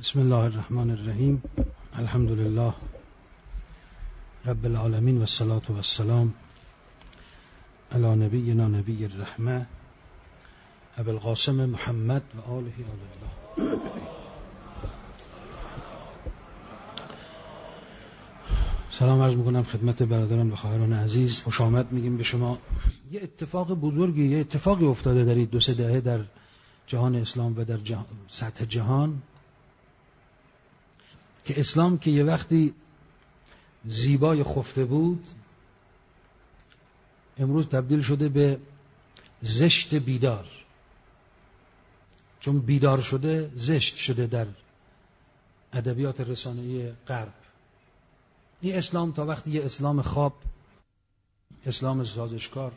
بسم الله الرحمن الرحیم. الحمد لله رب العالمین و الصلاة و السلام علی نبینا نبی الرحمه ابی القاسم محمد و آله الله. سلام عرض میکنم خدمت برادران و خواهران عزیز. خوش آمد میگیم به شما. یه اتفاق بزرگی، یه اتفاقی افتاده در این 2-3 دهه در جهان اسلام و در سطح جهان که اسلام که یه وقتی زیبای خفته بود امروز تبدیل شده به زشت بیدار. چون بیدار شده زشت شده در ادبیات رسانه‌ای غرب. این اسلام تا وقتی یه اسلام خواب، اسلام سازشکار،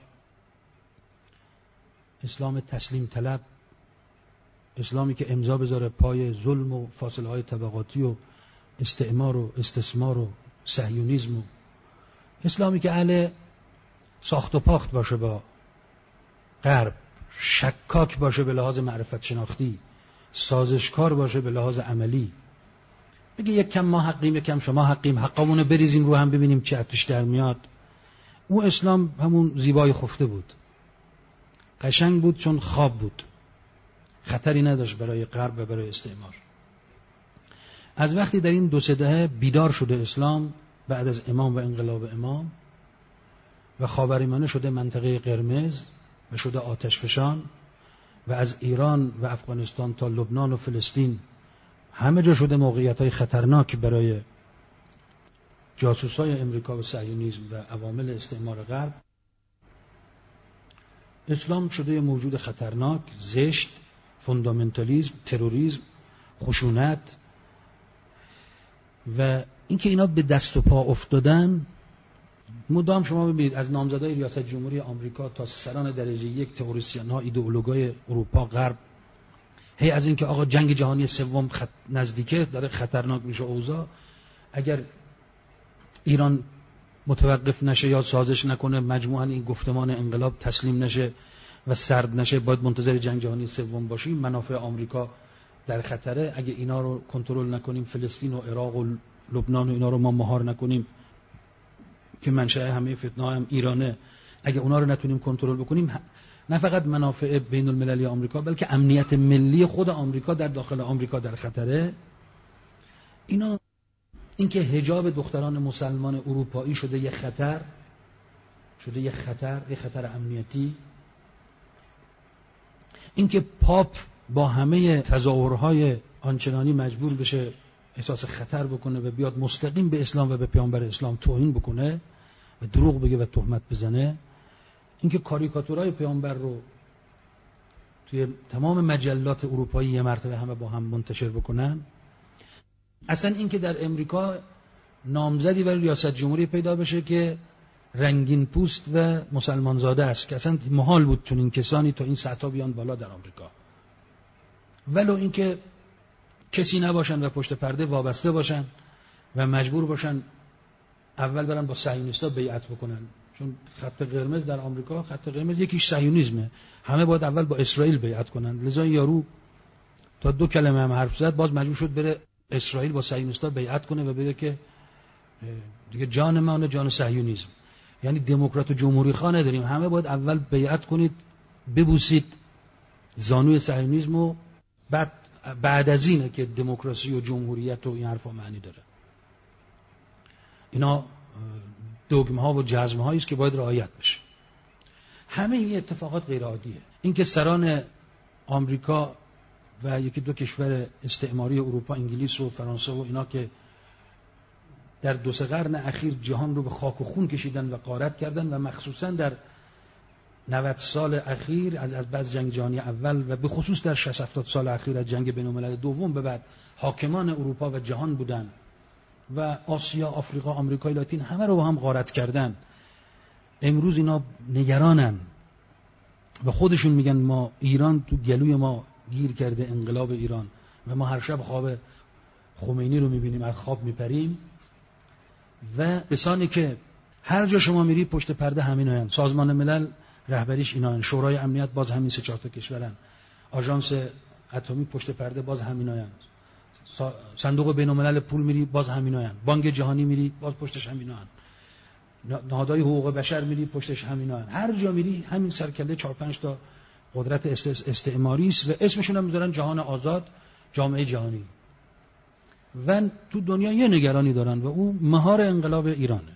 اسلام تسلیم طلب، اسلامی که امضا بذاره پای ظلم و فاصله های طبقاتی و استعمار و استثمار و صهیونیسم و اسلامی که اهل ساخت و پاخت باشه با غرب، شکاک باشه به لحاظ معرفت شناختی، سازشکار باشه به لحاظ عملی، بگه یک کم ما حقیم یک کم شما حقیم، حقامونو بریزیم رو هم ببینیم چه اتش در میاد. اون اسلام همون زیبای خفته بود، قشنگ بود چون خواب بود، خطری نداشت برای غرب و برای استعمار. از وقتی در این 2-3 دهه بیدار شده اسلام بعد از امام و انقلاب امام و خاورمیانه شده منطقه قرمز و شده آتشفشان و از ایران و افغانستان تا لبنان و فلسطین همه جا شده موقعیت‌های خطرناک برای جاسوسای امریکا و صهیونیسم و عوامل استعمار غرب. اسلام شده یه موجود خطرناک، زشت، فوندامنتالیسم، تروریسم، خشونت و اینکه اینا به دست و پا افتادن. مدام شما ببینید از نامزدای ریاست جمهوری آمریکا تا سران درجه 1 تئوریسین‌ها، ایدئولوژهای اروپا غرب، هی از اینکه آقا جنگ جهانی سوم نزدیکه، داره خطرناک میشه اوضاع، اگر ایران متوقف نشه یا سازش نکنه مجموعاً این گفتمان انقلاب تسلیم نشه و سرد نشه، باید منتظر جنگ جهانی سوم باشیم، منافع آمریکا در خطره. اگه اینا رو کنترل نکنیم، فلسطین و عراق و لبنان و اینا رو ما مهار نکنیم که منشأ همه فتنه‌ها هم ایرانه، اگه اونا رو نتونیم کنترل بکنیم، نه فقط منافع بین المللی آمریکا بلکه امنیت ملی خود آمریکا در داخل آمریکا در خطره. اینا اینکه حجاب دختران مسلمان اروپایی شده یه خطر، یه خطر امنیتی، اینکه پاپ با همه تظاهرهای آنچنانی مجبور بشه احساس خطر بکنه و بیاد مستقیم به اسلام و به پیامبر اسلام توهین بکنه و دروغ بگه و تهمت بزنه، اینکه کاریکاتورهای پیامبر رو توی تمام مجلات اروپایی یه مرتبه همه با هم منتشر بکنن. اصلا اینکه در امریکا نامزدی برای ریاست جمهوری پیدا بشه که رنگین پوست و مسلمان زاده است که اصلا محال بود چون این کسانی تا این سطح بیان بالا در آمریکا، ولو اینکه کسی نباشن و پشت پرده وابسته باشن و مجبور باشن اول برن با صهیونیست‌ها بیعت بکنن، چون خط قرمز در آمریکا، خط قرمز یکیش صهیونیسمه، همه باید اول با اسرائیل بیعت کنن. لذا یارو تا 2 کلمه هم حرف زد باز مجبور شد بره اسرائیل با صهیونیست‌ها بیعت کنه و بگه که دیگه جان ما و جان صهیونیسم، یعنی دموکرات و جمهوری خواه نداریم، همه باید اول بیعت کنید، ببوسید زانوی صهیونیسم و بعد از اینه که دموکراسی و جمهوریت و این حرفا معنی داره. اینا دوگمه ها و جزمه هایی است که باید رعایت بشه. همه این اتفاقات غیر عادیه. اینکه سران آمریکا و 1-2 کشور استعماری اروپا، انگلیس و فرانسه و اینا که در 2-3 قرن اخیر جهان رو به خاک و خون کشیدن و غارت کردن و مخصوصا در 90 سال اخیر از بعد جنگ جهانی اول و به خصوص در 60-70 سال اخیر از جنگ بین‌المللی دوم به بعد حاکمان اروپا و جهان بودن و آسیا، آفریقا، آمریکای لاتین همه رو با هم غارت کردن. امروز اینا نگرانن و خودشون میگن ما ایران تو گلوی ما گیر کرده، انقلاب ایران، و ما هر شب خواب خمینی رو میبینیم، از خواب میپریم. و کسانی که هر جا شما میری پشت پرده همینایند، سازمان ملل رهبریش اینایند، شورای امنیت باز همین 3-4 تا کشورن، آژانس اتمی پشت پرده باز همینایند، صندوق بین‌الملل پول میری باز همیناین، بانک جهانی میری باز پشتش همیناین، نهادهای حقوق بشر میری پشتش همیناین، هر جا میری همین سرکله 4-5 تا قدرت استعماری است و اسمشون هم میذارن جهان آزاد، جامعه جهانی. و تو دنیا یه نگرانی دارن و او مهار انقلاب ایرانه.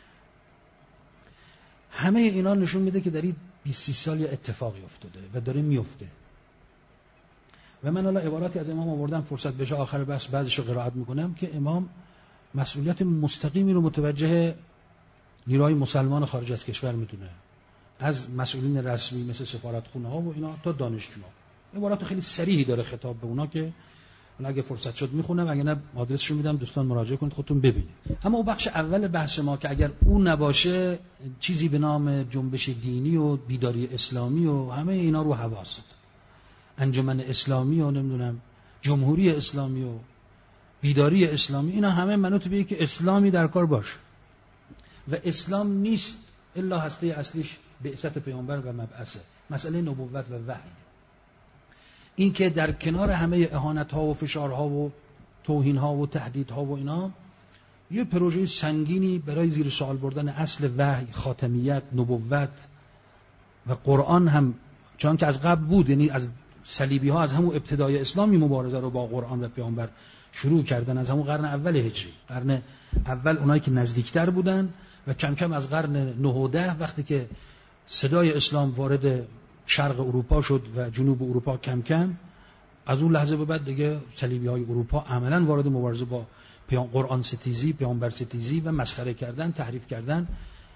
همه اینا نشون میده که در این 20-30 سال یه اتفاقی افتاده و داره میفته. و من حالا عباراتی از امام آوردم، فرصت بشه آخر بحث بعضیش رو قرائت میکنم که امام مسئولیت مستقیمی رو متوجه نیروهای مسلمان خارج از کشور میدونه، از مسئولین رسمی مثل سفارتخونه ها و اینا تا دانشجوها. عبارات خیلی صریحی داره خطاب به اونا که اگه فرصت شد میخونم، اگه نه آدرسشو میدم، دوستان مراجعه کنید خودتون ببینید. اما اون بخش اول بحث ما که اگر اون نباشه چیزی به نام جنبش دینی و بیداری اسلامی و همه اینا رو حواست، انجمن اسلامی و نمیدونم جمهوری اسلامی و بیداری اسلامی، اینا همه منوط به که اسلامی در کار باشه و اسلام نیست الا هسته اصلیش بعثت پیامبر و مبعثه، مسئله نبوت و وحی. این که در کنار همه اهانت‌ها و فشارها و توهین‌ها و تهدیدها و اینا یه پروژه سنگینی برای زیر سوال بردن اصل وحی، خاتمیت، نبوت و قرآن هم، چون که از قبل بود، یعنی از صلیبی‌ها از همون ابتدای اسلامی مبارزه رو با قرآن و پیامبر شروع کردن، از همون قرن اول هجری. قرن اول اونایی که نزدیکتر بودن و کم کم از قرن 9 و 10 وقتی که صدای اسلام وارد شرق اروپا شد و جنوب اروپا کم کم، از اون لحظه به بعد دیگه صلیبی‌های اروپا عملاً وارد مبارزه با قرآن ستیزی، پیامبر ستیزی و مسخره کردن، تحریف کردن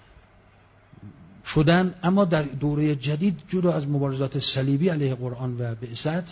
شدن. اما در دوره جدید جدا از مبارزات صلیبی علیه قرآن و بعثت،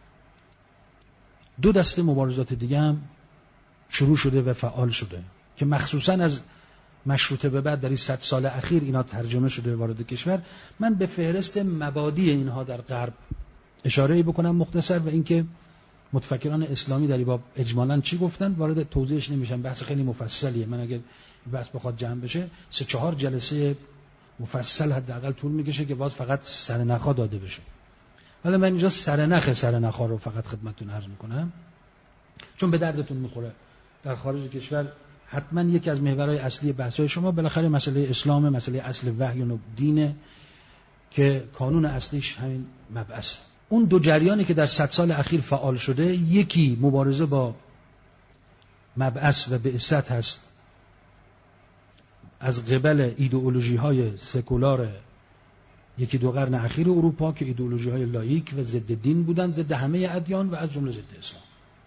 دو دسته مبارزات دیگه هم شروع شده و فعال شده که مخصوصاً از مشروطه به بعد در این 100 سال اخیر اینا ترجمه شده وارد کشور. من به فهرست مبادی اینها در غرب اشاره بکنم مختصر، و اینکه متفکران اسلامی در این باب اجمالاً چی گفتن وارد توضیحش نمیشم، بحث خیلی مفصلیه. من اگر بحث بخواد جمع بشه 3-4 جلسه مفصل حداقل طول میکشه که باز فقط سرنخا داده بشه. حالا من اینجا سرنخا رو فقط خدمتتون عرض میکنم چون به دردتون میخوره. در خارج کشور حتما یکی از محورهای اصلی بحث‌های شما بالاخره مسئله اسلام، مسئله اصل وحی و دینه که کانون اصلیش همین مبعث. اون دو جریانی که در 100 سال اخیر فعال شده، یکی مبارزه با مبعث و بعثت هست از قبل ایدئولوژی‌های سکولار 1-2 قرن اخیر اروپا که ایدئولوژی‌های لاییک و ضد دین بودند، ضد همه ادیان و از جمله ضد اسلام.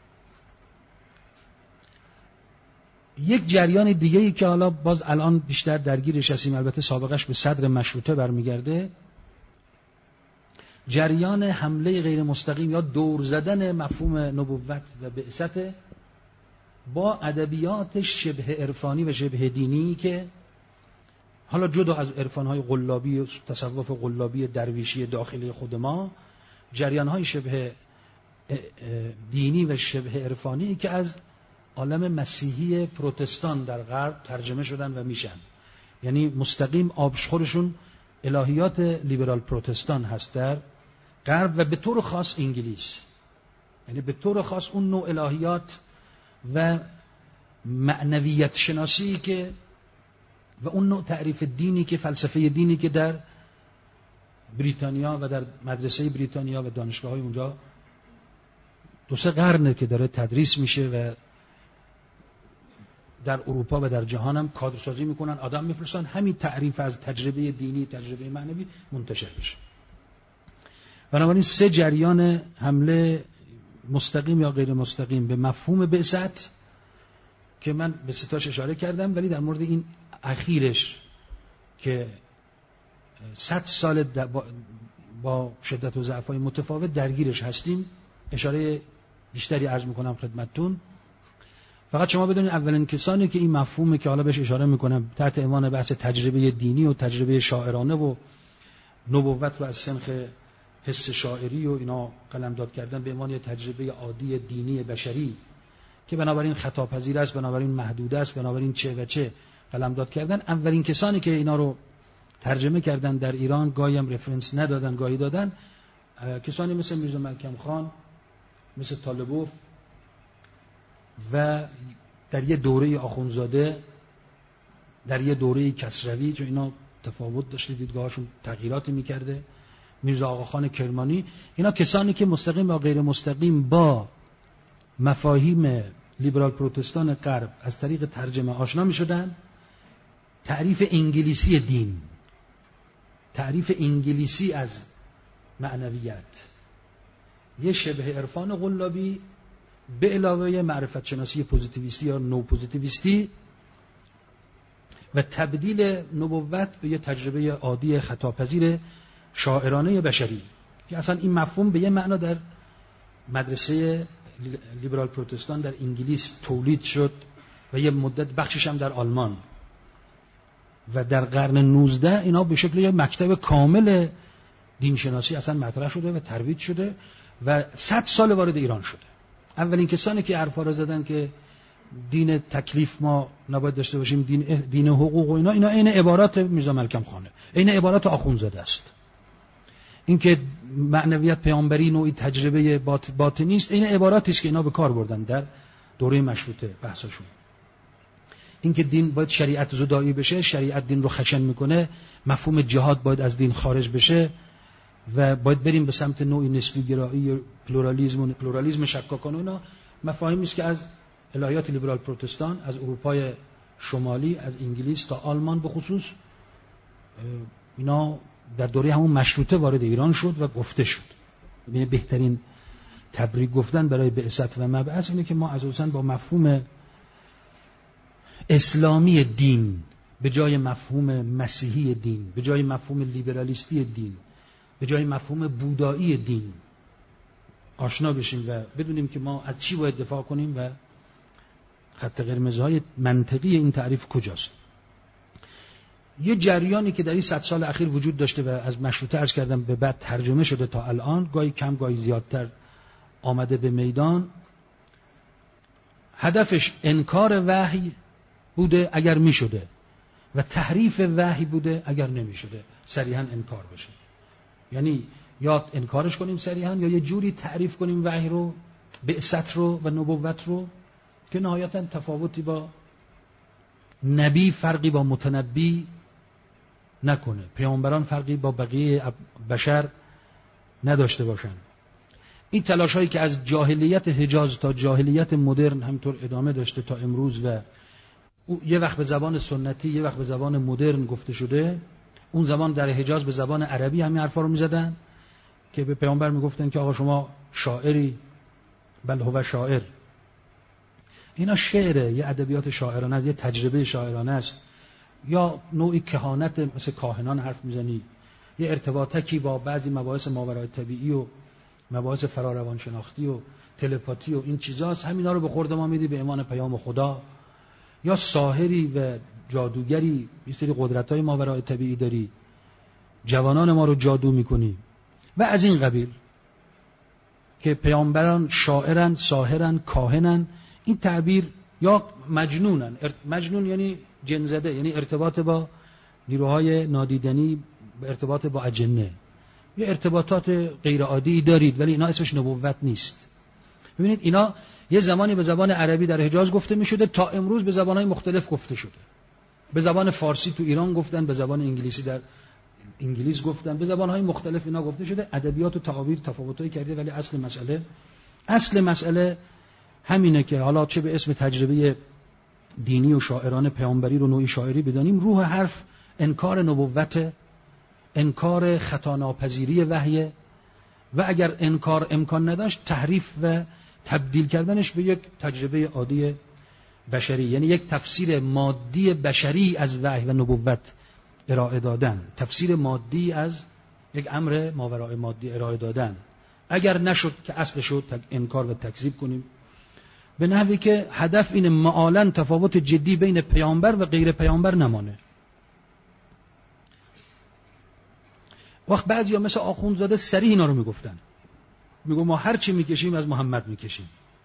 یک جریان دیگه‌ای که حالا باز الان بیشتر درگیرش هستیم، البته سابقش به صدر مشروطه برمیگرده، جریان حمله غیر مستقیم یا دور زدن مفهوم نبوت و بعثت با ادبیات شبه عرفانی و شبه دینی که حالا جدا از عرفان‌های قلابی و تصوف قلابی درویشی داخلی خود ما، جریان‌های شبه دینی و شبه عرفانی که از عالم مسیحی پروتستان در غرب ترجمه شدن و میشن، یعنی مستقیم آبشخورشون الهیات لیبرال پروتستان هست در غرب و به طور خاص انگلیس، یعنی به طور خاص اون نوع الهیات و معنویت شناسی که و اون نوع تعریف دینی که فلسفه دینی که در بریتانیا و در مدرسه بریتانیا و دانشگاه‌های اونجا 2-3 قرنه که داره تدریس میشه و در اروپا و در جهان هم کادرسازی میکنن، آدم میفرستن همین تعریف از تجربه دینی، تجربه معنوی منتشر بشه. بنابراین 3 جریان حمله مستقیم یا غیر مستقیم به مفهوم بعثت که من به 3 تاش اشاره کردم، ولی در مورد این اخیرش که 100 سال با شدت و ضعف‌های متفاوت درگیرش هستیم اشاره بیشتری عرض میکنم خدمتتون. فقط شما بدونید اولین کسانی که این مفهومی که حالا بهش اشاره میکنم تحت عنوان بحث تجربه دینی و تجربه شاعرانه و نبوت رو از سنخ حس شاعری و اینا قلمداد کردن به عنوان تجربه عادی دینی بشری که بنابراین خطاپذیر است، بنابراین محدود است، بنابراین چه و چه قلمداد کردن، اولین کسانی که اینا رو ترجمه کردن در ایران، گاهی هم رفرنس ندادن گاهی دادن، کسانی مثل میرزا ملکم خان، مثل طالبوف و در یه دوره آخوندزاده، در یه دوره کسروی، چون اینا تفاوت داشته، دیدگاهاشون تغییراتی میکرده، میرزا آقاخان کرمانی، اینا کسانی که مستقیم و غیر مستقیم با مفاهیم لیبرال پروتستان غرب از طریق ترجمه آشنا میشدن. تعریف انگلیسی دین، تعریف انگلیسی از معنویت، یه شبه عرفان قلابی به علاوه معرفت شناسی پوزیتیویستی یا نو پوزیتیویستی و تبدیل نبوت به یه تجربه عادی خطاپذیر شاعرانه بشری که اصلا این مفهوم به یه معنا در مدرسه لیبرال پروتستان در انگلیس تولید شد و یه مدت بخشش هم در آلمان و در قرن 19 اینا به شکل یه مکتب کامل دینشناسی اصلا مطرح شده و ترویج شده و 100 سال وارد ایران شده. اولین کسانی که حرفا رو زدن که دین تکلیف ما نباید داشته باشیم، دین حقوق و اینا عین عبارات میرزا ملکم خانه، عین عبارات آخوندزاده است. این که معنویت پیامبری نوعی تجربه باطنی است، عین عباراتی است که اینا به کار بردن در دوره مشروطه بحثشون. این که دین باید شریعت زدایی بشه، شریعت دین رو خشن میکنه، مفهوم جهاد باید از دین خارج بشه و باید بریم به سمت نوعی نسبی گرایی، پلورالیسم شکاکانه، اینا مفاهیمی است که از الهیات لیبرال پروتستان از اروپای شمالی، از انگلیس تا آلمان به خصوص، اینا در دوره همون مشروطه وارد ایران شد و گفته شد. یعنی بهترین تبریک گفتن برای بعثت و مبعث اینه که ما اساساً با مفهوم اسلامی دین به جای مفهوم مسیحی دین، به جای مفهوم لیبرالیستی دین، به جای مفهوم بودایی دین آشنا بشیم و بدونیم که ما از چی باید دفاع کنیم و خط قرمزهای منطقی این تعریف کجاست. یه جریانی که در این 100 سال اخیر وجود داشته و از مشروطه عرض کردم به بعد ترجمه شده تا الان، گاهی کم گاهی زیادتر آمده به میدان، هدفش انکار وحی بوده اگر می شده و تحریف وحی بوده اگر نمی شده صریحاً انکار بشه. یعنی یا انکارش کنیم صریحاً یا یه جوری تعریف کنیم وحی رو، بعثت رو و نبوت رو که نهایتاً تفاوتی با نبی فرقی با متنبی نکنه، پیامبران فرقی با بقیه بشر نداشته باشن. این تلاش هایی که از جاهلیت حجاز تا جاهلیت مدرن همینطور ادامه داشته تا امروز و یه وقت به زبان سنتی یه وقت به زبان مدرن گفته شده. اون زمان در حجاز به زبان عربی همین حرفا رو می‌زدن که به پیامبر میگفتن که آقا شما شاعری، بل هو شاعر. اینا شعره، یه ادبیات شاعرانه است، یه تجربه شاعرانه است، یا نوعی کهانت، مثل کاهنان حرف میزنی، یه ارتباطکی با بعضی مباحث ماورای طبیعی و مباحث فراروانشناختی و تلپاتی و این چیزاست. همینا رو به خورد ما میدی به ایمان پیام خدا. یا ساحری و جادوگری، یه سری قدرت‌های ماورای طبیعی داری، جوانان ما رو جادو میکنی و از این قبیل، که پیامبران شاعرن، ساحرن، کاهنن. این تعبیر یا مجنونن. مجنون یعنی جن زده، یعنی ارتباط با نیروهای نادیدنی، ارتباط با اجنه، یه ارتباطات غیر عادی دارید، ولی اینا اسمش نبوت نیست. ببینید اینا یه زمانی به زبان عربی در حجاز گفته می شده، تا امروز به زبانهای مختلف گفته شده. به زبان فارسی تو ایران گفتن، به زبان انگلیسی در انگلیس گفتن، به زبانهای مختلف اینا گفته شده. ادبیات و تعابیر تفاوتایی کرده، ولی اصل مسئله همینه که حالا چه به اسم تجربه دینی و شاعرانه پیامبری رو نوعی شاعری بدانیم، روح حرف انکار نبوت، انکار خطا ناپذیری وحی و اگر انکار امکان نداشت تحریف و تبدیل کردنش به یک تجربه عادی بشری، یعنی یک تفسیر مادی بشری از وحی و نبوت ارائه دادن، تفسیر مادی از یک امر ماورای مادی ارائه دادن. اگر نشد که اصل شد انکار و تکذیب کنیم، به نحوی که هدف اینه معالاً تفاوت جدی بین پیامبر و غیر پیامبر نمانه. وقت بعضیا مثل آخوندزاده صریح اینا رو میگفتن، میگو ما هر چی میکشیم از محمد میکشیم.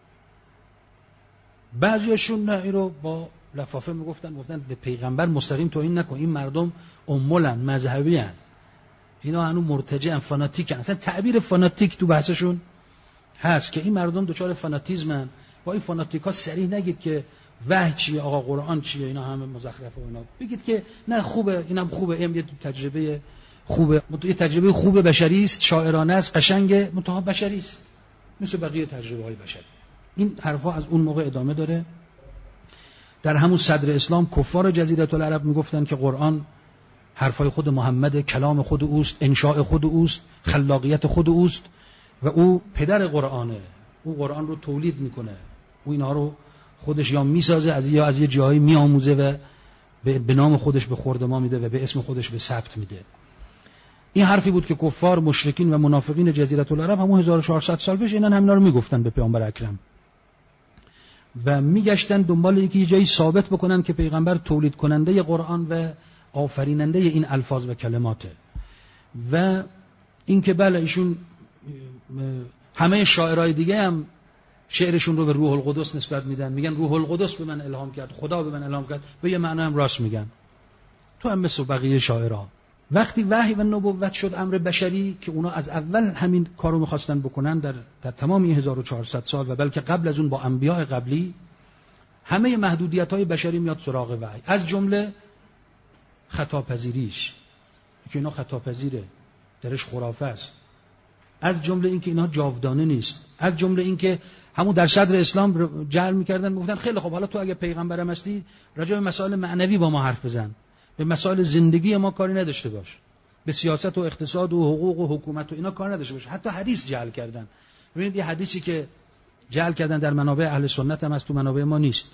بعضیاشون نه، این رو با لفافه میگفتن به پیغمبر مستقیم توهین نکن، این مردم امولن، مذهبی ان، اینا هنوز مرتجعن، فاناتیکن. اصلا تعبیر فاناتیک تو بحثشون هست که این مردم دچار فاناتیزمن، با این فاناتیکا صریح نگید که وحی چیه، آقا قرآن چیه، اینا همه مزخرفه و اینا. بگید که نه خوبه، اینم خوبه، این یه تجربه خوبه، یه تجربه خوبه، بشری است، شاعرانه است، قشنگه، منتها بشری است مثل بقیه تجربه‌های بشری. این حرفا از اون موقع ادامه داره. در همون صدر اسلام کفار جزیره العرب میگفتن که قرآن حرفای خود محمد، کلام خود اوست، انشاء خود اوست، خلاقیت خود اوست و او پدر قرآنه، او قرآن رو تولید میکنه، او اینا رو خودش یا میسازه یا از یه جایی میآموزه و به نام خودش به خورد ما میده و به اسم خودش به ثبت میده. این حرفی بود که کفار، مشرکین و منافقین جزیره العرب همون 1400 سال پیش اینا همینا رو میگفتن به پیامبر اکرم و میگشتن دنبال اینکه یه جایی ثابت بکنن که پیغمبر تولید کننده قرآن و آفریننده این الفاظ و کلماته و اینکه بله ایشون همه شاعرای دیگه هم شعرشون رو به روح القدس نسبت میدن، میگن روح القدس به من الهام کرد، خدا به من الهام کرد، به یه معنی هم راست میگن. تو هم مثل بقیه شاعرها وقتی وحی و نبوت شد امر بشری که اونا از اول همین کارو میخواستن بکنن در تمام این 1400 سال و بلکه قبل از اون با انبیاء قبلی، همه محدودیت‌های بشری میاد سراغ وحی، از جمله خطاپذیریش که اینا خطاپذیره، درش خرافه است، از جمله اینکه اینا جاودانه نیست، از جمله اینکه همون در صدر اسلام جعل میکردن، میگفتن خیلی خب حالا تو اگه پیغمبرم هستی راجع به مسائل معنوی با ما حرف بزن، به مسائل زندگی ما کاری نداشته باش، به سیاست و اقتصاد و حقوق و حکومت و اینا کار نداشته باش. حتی حدیث جعل کردن. ببینید یه حدیثی که جعل کردن در منابع اهل سنت هم از تو منابع ما نیست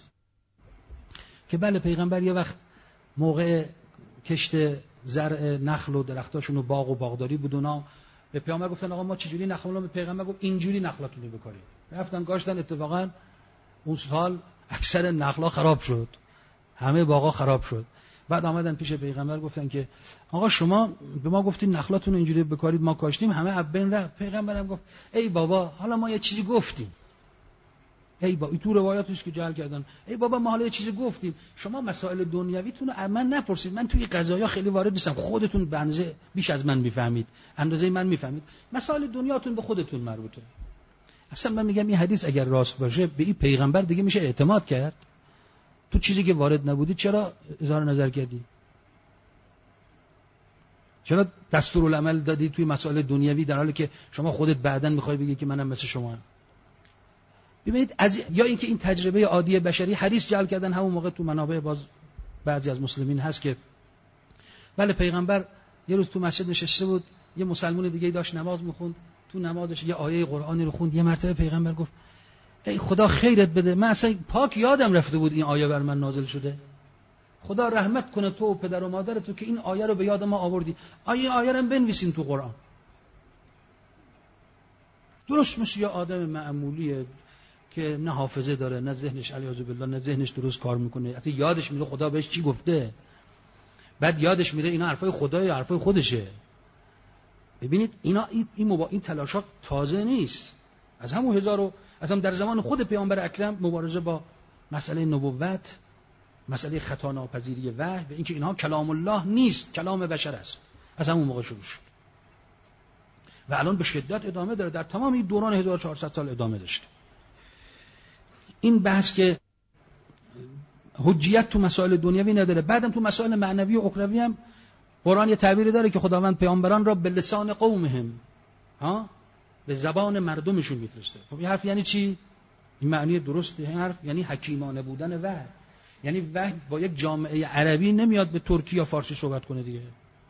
که بله پیغمبر یه وقت موقع کشت زرع نخل و درختاشون و باغ و باغداری بود، اونا به پیامبر گفتن آقا ما چجوری نخلمون، به پیغمبر گفت اینجوری نخلاتون رو بکارید. رفتن گاشتن، اتفاقا اون سال اکثر نخلا خراب شد، همه باغا خراب شد. بعد آمدن پیش پیغمبر گفتن که آقا شما به ما گفتین نخلاتون اینجوری بکارید، ما کاشتیم همه از بین رفت. پیغمبرم گفت ای بابا حالا ما یه چیزی گفتیم، ای بابا تو روایاتش که جعل کردن، ای بابا ما حالا یه چیزی گفتیم، شما مسائل دنیویتون رو من نپرسید، من توی قضایا خیلی وارد نیستم، خودتون به اندازه بیش از من میفهمید، اندازه من میفهمید، مسائل دنیاتون به خودتون مربوطه. اصلا من میگم این حدیث اگر راست باشه به این پیغمبر دیگه میشه اعتماد کرد؟ تو چیزی که وارد نبودی چرا اظهار نظر کردی؟ چرا دستورالعمل دادی توی مسائل دنیوی در حالی که شما خودت بعداً میخوای بگی که منم مثل شما؟ ببینید یا اینکه این تجربه عادی بشری، حدیث جعل کردن همون موقع تو منابع باز بعضی از مسلمین هست که بله پیغمبر یه روز تو مسجد نشسته بود، یه مسلمان دیگه داشت نماز میخوند، تو نمازش یه آیه قرآنی رو خوند، یه مرتبه پیغمبر گفت ای خدا خیرت بده، من اصلا پاک یادم رفته بود این آیه بر من نازل شده، خدا رحمت کنه تو و پدر و مادر تو که این آیه رو به یاد ما آوردی، آیه رو بنویسین تو قرآن. درست مثل یه آدم معمولیه که نه حافظه داره، نه ذهنش علیاذ بالله، نه ذهنش درست کار میکنه، اصلا یادش میره خدا بهش چی گفته، بعد یادش میره اینا حرفای خدای حرفای خودشه. ببینید اینا این تلاشات تازه نیست، از همون اصلا در زمان خود پیامبر اکرم مبارزه با مسئله نبوت، مسئله خطا ناپذیری وحی و اینکه اینها کلام الله نیست، کلام بشر است، از همون موقع شروع شد و الان به شدت ادامه داره، در تمام این دوران 1400 سال ادامه داشته. این بحث که حجیت تو مسائل دنیوی نداره، بعدم تو مسائل معنوی و اخروی هم قرآن یه تعبیری داره که خداوند پیامبران را به لسان قومهم، به زبان مردمشون میفرسته. خب این حرف یعنی چی؟ این معنی درسته این حرف یعنی حکیمانه بودن وحی، یعنی وحی با یک جامعه عربی نمیاد به ترکی یا فارسی صحبت کنه دیگه،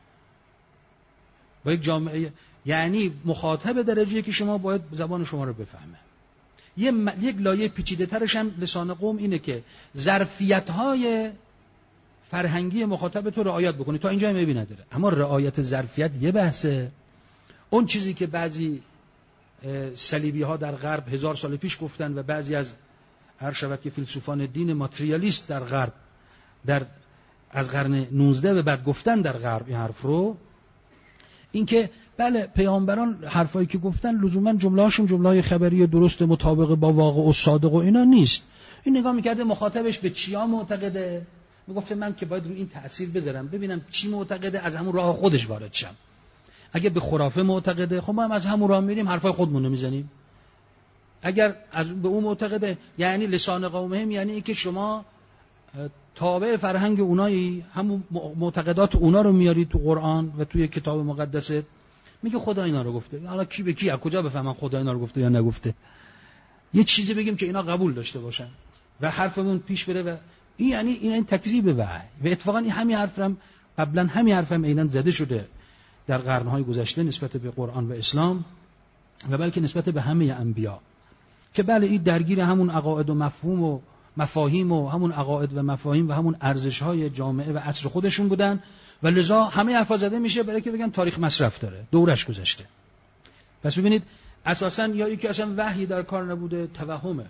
با یک جامعه، یعنی مخاطب درجه‌ای که شما باید زبان شما رو بفهمه. یک لایه پیچیده ترش هم لسان قوم اینه که ظرفیت‌های فرهنگی مخاطب تو رعایت بکنی، تا اینجا هم عیبی نداره، اما رعایت ظرفیت یه بحثه. اون چیزی که بعضی صلیبی‌ها در غرب 1000 سال پیش گفتن و بعضی از هر شود که فیلسوفان دین ماتریالیست در غرب از قرن 19 به بعد گفتن در غرب این حرف رو، اینکه بله پیامبران حرفایی که گفتن لزوما جمله‌هاشون جمله‌های خبری درست مطابق با واقع و صادق و اینا نیست. این نگاه می‌کرده مخاطبش به چیا معتقده، میگفته من که باید رو این تأثیر بذارم ببینم چی معتقده، از همون راه خودش وارد شم. اگه به خرافه معتقده خب ما هم از همون راه میریم حرفای خودمون رو میزنیم. اگر به اون معتقده، یعنی لسان قومهم، یعنی اینکه شما تابع فرهنگ اونایی، همون معتقدات اونا رو میاری تو قرآن و توی کتاب مقدست. میگه خدا اینا رو گفته. حالا کی به کی از کجا بفهمن خدا اینا رو گفته یا نگفته؟ یه چیزی بگیم که اینا قبول داشته باشن و حرفمون پیش بره. و این تکذیب وحی. و اتفاقا این همین حرفم قبلا همین حرفم عیناً زده شده در قرن‌های گذشته نسبت به قرآن و اسلام و بلکه نسبت به همه انبیا، که بله این درگیر همون عقاید و مفهوم و مفاهیم و همون عقاید و مفاهیم و همون ارزش‌های جامعه و عصر خودشون بودن و لذا همه حرفا زده میشه برای که بگن تاریخ مصرف داره، دورش گذشته. پس ببینید اساساً یا اینکه اصلا وحی در کار نبوده، توهمه،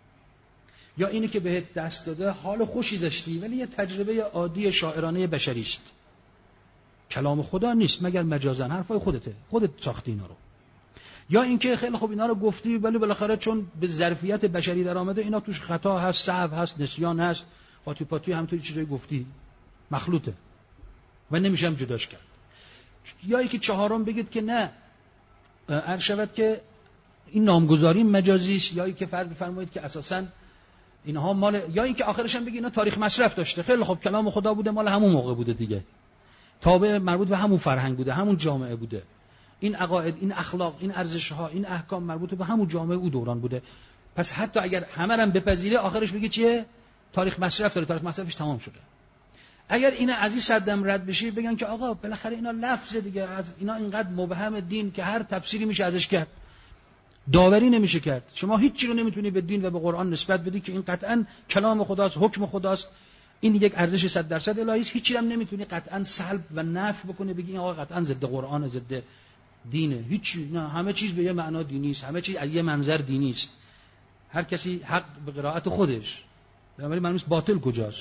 یا اینی که بهت دست داده حال خوشی داشتی ولی یه تجربه عادی شاعرانه بشری است، کلام خدا نیست مگر مجازن، حرفای خودت ساختی اینا رو. یا اینکه خیلی خوب اینا رو گفتی ولی بالاخره چون به ظرفیت بشری در آمده اینا توش خطا هست، سهو هست، نسیان هست، قاطی پاتی همونطوری چیزایی گفتی، مخلوطه و نمیشم جداش کرد. یا اینکه چهارم بگید که نه، عرض شود که این نامگذاری مجازی است، یا اینکه فرض بفرمایید که اساساً اینها مال، یا اینکه آخرش هم بگید اینا تاریخ مصرف داشته. خیلی خوب کلام خدا بوده، مال همون موقع بوده دیگه، تابع مربوط به همون فرهنگ بوده، همون جامعه بوده، این عقاید، این اخلاق، این ارزش‌ها، این احکام مربوط به همون جامعه او دوران بوده. پس حتی اگر همه رو بپذیره آخرش بگه چیه؟ تاریخ مصرف داره، تاریخ مصرفش تمام شده. اگر اینا از این صدم رد بشی بگن که آقا بالاخره اینا لفظ دیگه، از اینا اینقدر مبهم دین که هر تفسیری میشه ازش کرد، داوری نمیشه کرد، شما هیچ چیزی رو نمیتونی به دین و به قرآن نسبت بدی که این قطعاً کلام خداست، حکم خداست، این یک ارزش 100% الهی است، هیچ چیزی هم نمیتونی قطعاً سلب و نفی بکنی بگی این آقا قطعاً ضد قرآن، ضد دینه. هیچ، نه، همه چیز به یه معنا دینی است، همه چیز از یه منظر دینی است، هر کسی حق به قرائت خودش، ولی معلومه باطل کجاست.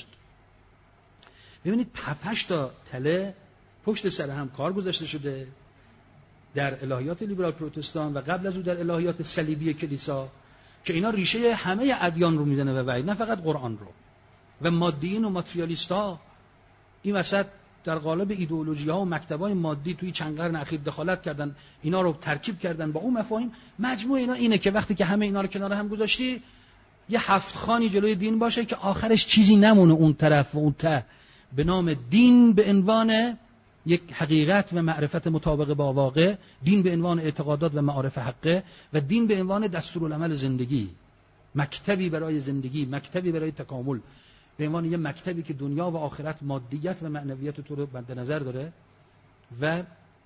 ببینید 7-8 تا تله پشت سر هم کار گذاشته شده در الهیات لیبرال پروتستان و قبل از او در الهیات صلیبی کلیسا که اینا ریشه همه ادیان رو میزنه و وحی، نه فقط قرآن رو. و مادیین و ماتریالیستا این وسط در قالب ایدئولوژی‌ها و مکتب‌های مادی توی چند قرن اخیر دخالت کردن، اینا رو ترکیب کردن با اون مفاهیم. مجموع اینا اینه که وقتی که همه اینا رو کنار هم گذاشتی یه هفت خوانی جلوی دین باشه که آخرش چیزی نمونه اون طرف و اون ته به نام دین به عنوان یک حقیقت و معرفت مطابق با واقع، دین به عنوان اعتقادات و معارف حقه و دین به عنوان دستورالعمل زندگی، مکتبی برای زندگی، مکتبی برای تکامل، به عنوان یه مکتبی که دنیا و آخرت، مادیت و معنویت تو رو مد نظر داره و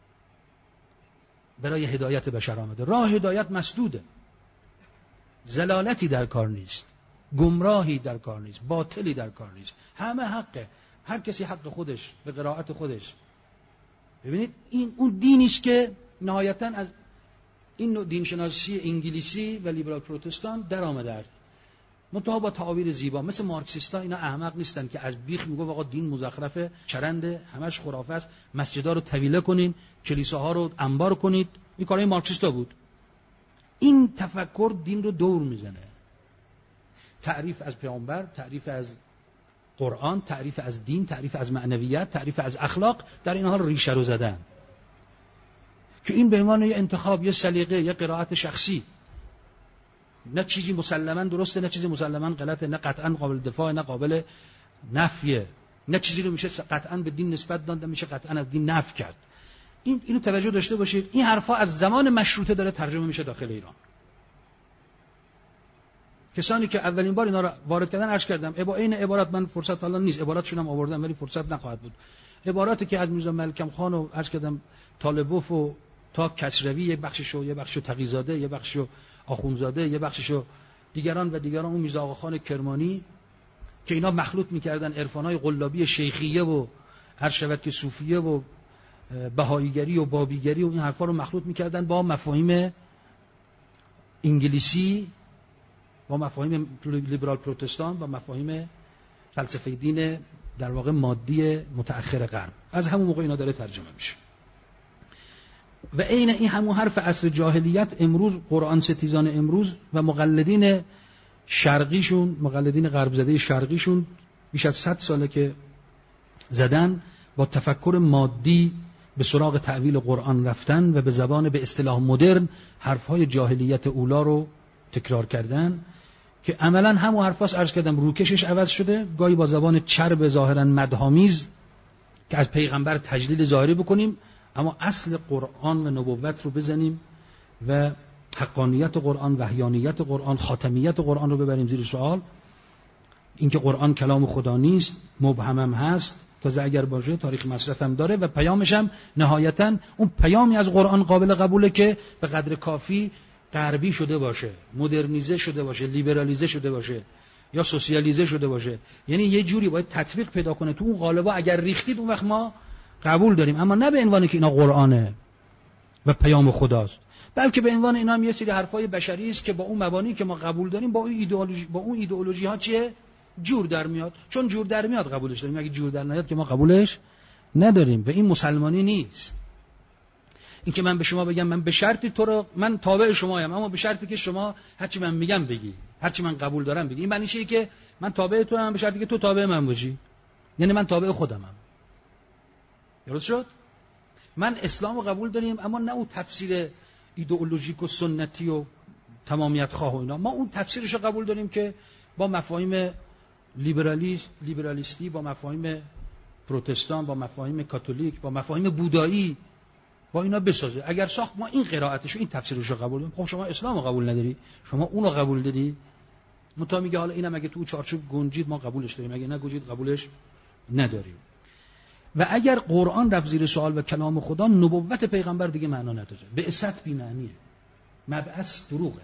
برای هدایت بشر آمده. راه هدایت مسدوده، ضلالتی در کار نیست، گمراهی در کار نیست، باطلی در کار نیست، همه حقه، هر کسی حق خودش به قرائت خودش. ببینید این اون دینی است که نهایتاً از این نوع دینشناسی انگلیسی و لیبرال پروتستان در آمده، منتها با تعابیر زیبا. مثل مارکسیستا اینا احمق نیستن که از بیخ میگه آقا دین مزخرفه، چرنده، همش خرافه است، مسجدها رو طویله کنین، کلیساها رو انبار کنید. این کارهای مارکسیستا بود. این تفکر دین رو دور میزنه، تعریف از پیامبر، تعریف از قرآن، تعریف از دین، تعریف از معنویت، تعریف از اخلاق، در اینها ریشه رو زدن که این به عنوان یه انتخاب، یه سلیقه، یه قرائت شخصی، نه چیزی مسلماً درسته، نه چیزی مسلماً غلطه، نه قطعاً قابل دفاع، نه قابل نفیه، نه چیزی رو میشه قطعاً به دین نسبت داد، میشه قطعاً از دین نفی کرد. اینو توجه داشته باشید. این حرفا از زمان مشروطه داره ترجمه میشه داخل ایران. کسانی که اولین بار اینا رو وارد کردن، عرض کردم این عبارت، من فرصت الان نیست عباراتشون هم آوردم ولی فرصت نخواهد بود، عباراتی که از میرزا ملکم خان و عرض کردم طالبوف و تا کسروی، یک بخششو، یه بخشو تقی‌زاده، یه بخشو آخوندزاده، یه بخششو دیگران و دیگران، اون میرزا آقاخان کرمانی، که اینا مخلوط میکردن عرفانای قلابی شیخیه و هر شود که صوفیه و بهاییگری و بابیگری و این حرفا رو مخلوط میکردن با مفاهیم انگلیسی، با مفاهیم لیبرال پروتستان، با مفاهیم فلسفه دین در واقع مادی متأخر قرن. از همون موقع اینا داره ترجمه میشه. و عین این همون حرف عصر جاهلیت امروز قرآن ستیزان امروز و مقلدین شرقیشون، مقلدین غرب زده شرقیشون بیش از 100 ساله که زدن، با تفکر مادی به سراغ تعویل قرآن رفتن و به زبان به اصطلاح مدرن حرفهای جاهلیت اولا رو تکرار کردن که عملاً همون حرفاست. عرض کردم روکشش عوض شده، گاهی با زبان چرب ظاهراً مدح‌آمیز که از پیغمبر تجلیل ظاهری بکنیم، اما اصل قرآن و نبوت رو بزنیم و حقانیت قرآن، وحیانیت قرآن، خاتمیت قرآن رو ببریم زیر سوال. اینکه قرآن کلام خدا نیست، مبهم هم هست، تازه اگر باشه تاریخ مصرف هم داره و پیامش هم نهایتاً اون پیامی از قرآن قابل قبوله که به قدر کافی غربی شده باشه، مدرنیزه شده باشه، لیبرالیزه شده باشه یا سوسیالیزه شده باشه. یعنی یه جوری باید تطبیق پیدا کنه تو اون قالبا. اگر ریختید اون وقت ما قبول داریم، اما نه به عنوان که اینا قرآنه و پیام خداست، بلکه به عنوان اینا هم یه سری حرفای بشری است که با اون مبانی که ما قبول داریم با اون ایدئولوژی ها چیه جور در میاد. چون جور در میاد قبولش داریم، اگه جور در نیاد که ما قبولش نداریم و این مسلمانی نیست. این که من به شما بگم من به شرطی تو رو، من تابع شمایم، اما به شرطی که شما هرچی من میگم بگی، هرچی من قبول دارم بگی. این معنی چیه؟ که من تابع تو هم به شرطی که تو تابع من باشی. یعنی من تابع خودمم. درست شد؟ من اسلام رو قبول داریم، اما نه اون تفسیر ایدئولوژیک و سنتی و تمامیت خواه و اینا. ما اون تفسیرش رو قبول داریم که با مفاهیم لیبرالیستی، با مفاهیم پروتستان، با مفاهیم کاتولیک، با مفاهیم بودایی، با اینا بسازه. اگر ساخت ما این قرائتش و این تفسیرش رو قبول داریم، خب شما اسلام رو قبول نداری، شما اون رو قبول دادی. متا میگه حالا اینم اگه تو چارچوب گنجید ما قبولش داریم، اگه نگنجید قبولش نداریم. و اگر قرآن رفت زیر سوال و کلام خدا، نبوت پیغمبر دیگه معنا نداره، بعثت بی معنیه، مبعث دروغه.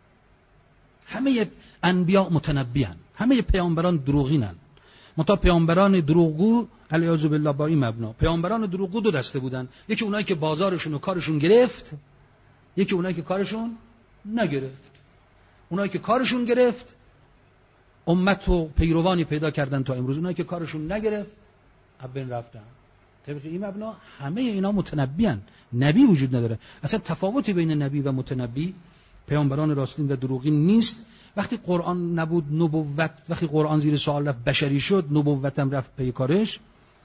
همه انبیا متنبیان، همه پیامبران دروغینن. متا پیامبران دروغگو علیاذ بالله با این مبنا، پیامبران دروغگو دو دسته بودن، یکی اونایی که بازارشون و کارشون گرفت، یکی اونایی که کارشون نگرفت. اونایی که کارشون گرفت امت و پیروانی پیدا کردن تا امروز، اونایی که کارشون نگرفت ابن رفتن. طبق این مبنا همه اینا متنبیان، نبی وجود نداره. اصلا تفاوتی بین نبی و متنبی، پیامبران راستین و دروغین نیست. وقتی قرآن نبود نبوت، وقتی قرآن زیر سوال رفت بشری شد، نبوتم رفت پی کارش.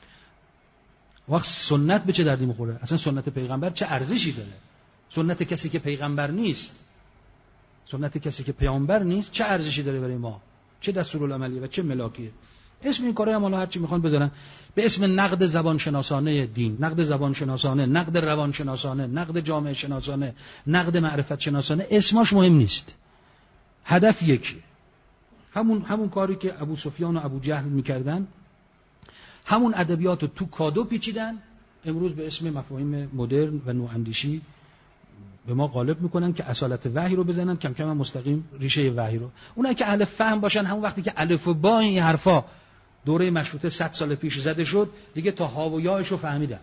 وقت سنت به چه دردی میخوره؟ اصلا سنت پیغمبر چه ارزشی داره؟ سنت کسی که پیغمبر نیست، سنت کسی که پیامبر نیست چه ارزشی داره برای ما؟ چه دستورالعملیه و چه ملاکیه؟ اسم این کارا هم حالا هر چی میخوان بذارن، به اسم نقد زبان شناسانه دین، نقد زبان شناسانه، نقد روان شناسانه، نقد جامعه شناسانه، نقد معرفت شناسانه، اسماش مهم نیست. هدف یکیه. همون کاری که ابو سفیان و ابو جهل میکردن، همون ادبیات رو تو کادو پیچیدن، امروز به اسم مفاهیم مدرن و نواندیشی به ما غالب میکنن که اصالت وحی رو بزنن، کم کم مستقیم ریشه وحی رو. اونایی که اهل فهم باشن، همون وقتی که الف و با این حرفا دوره مشروطه 100 سال پیش زده شد، دیگه تا ها و یاش رو فهمیدن.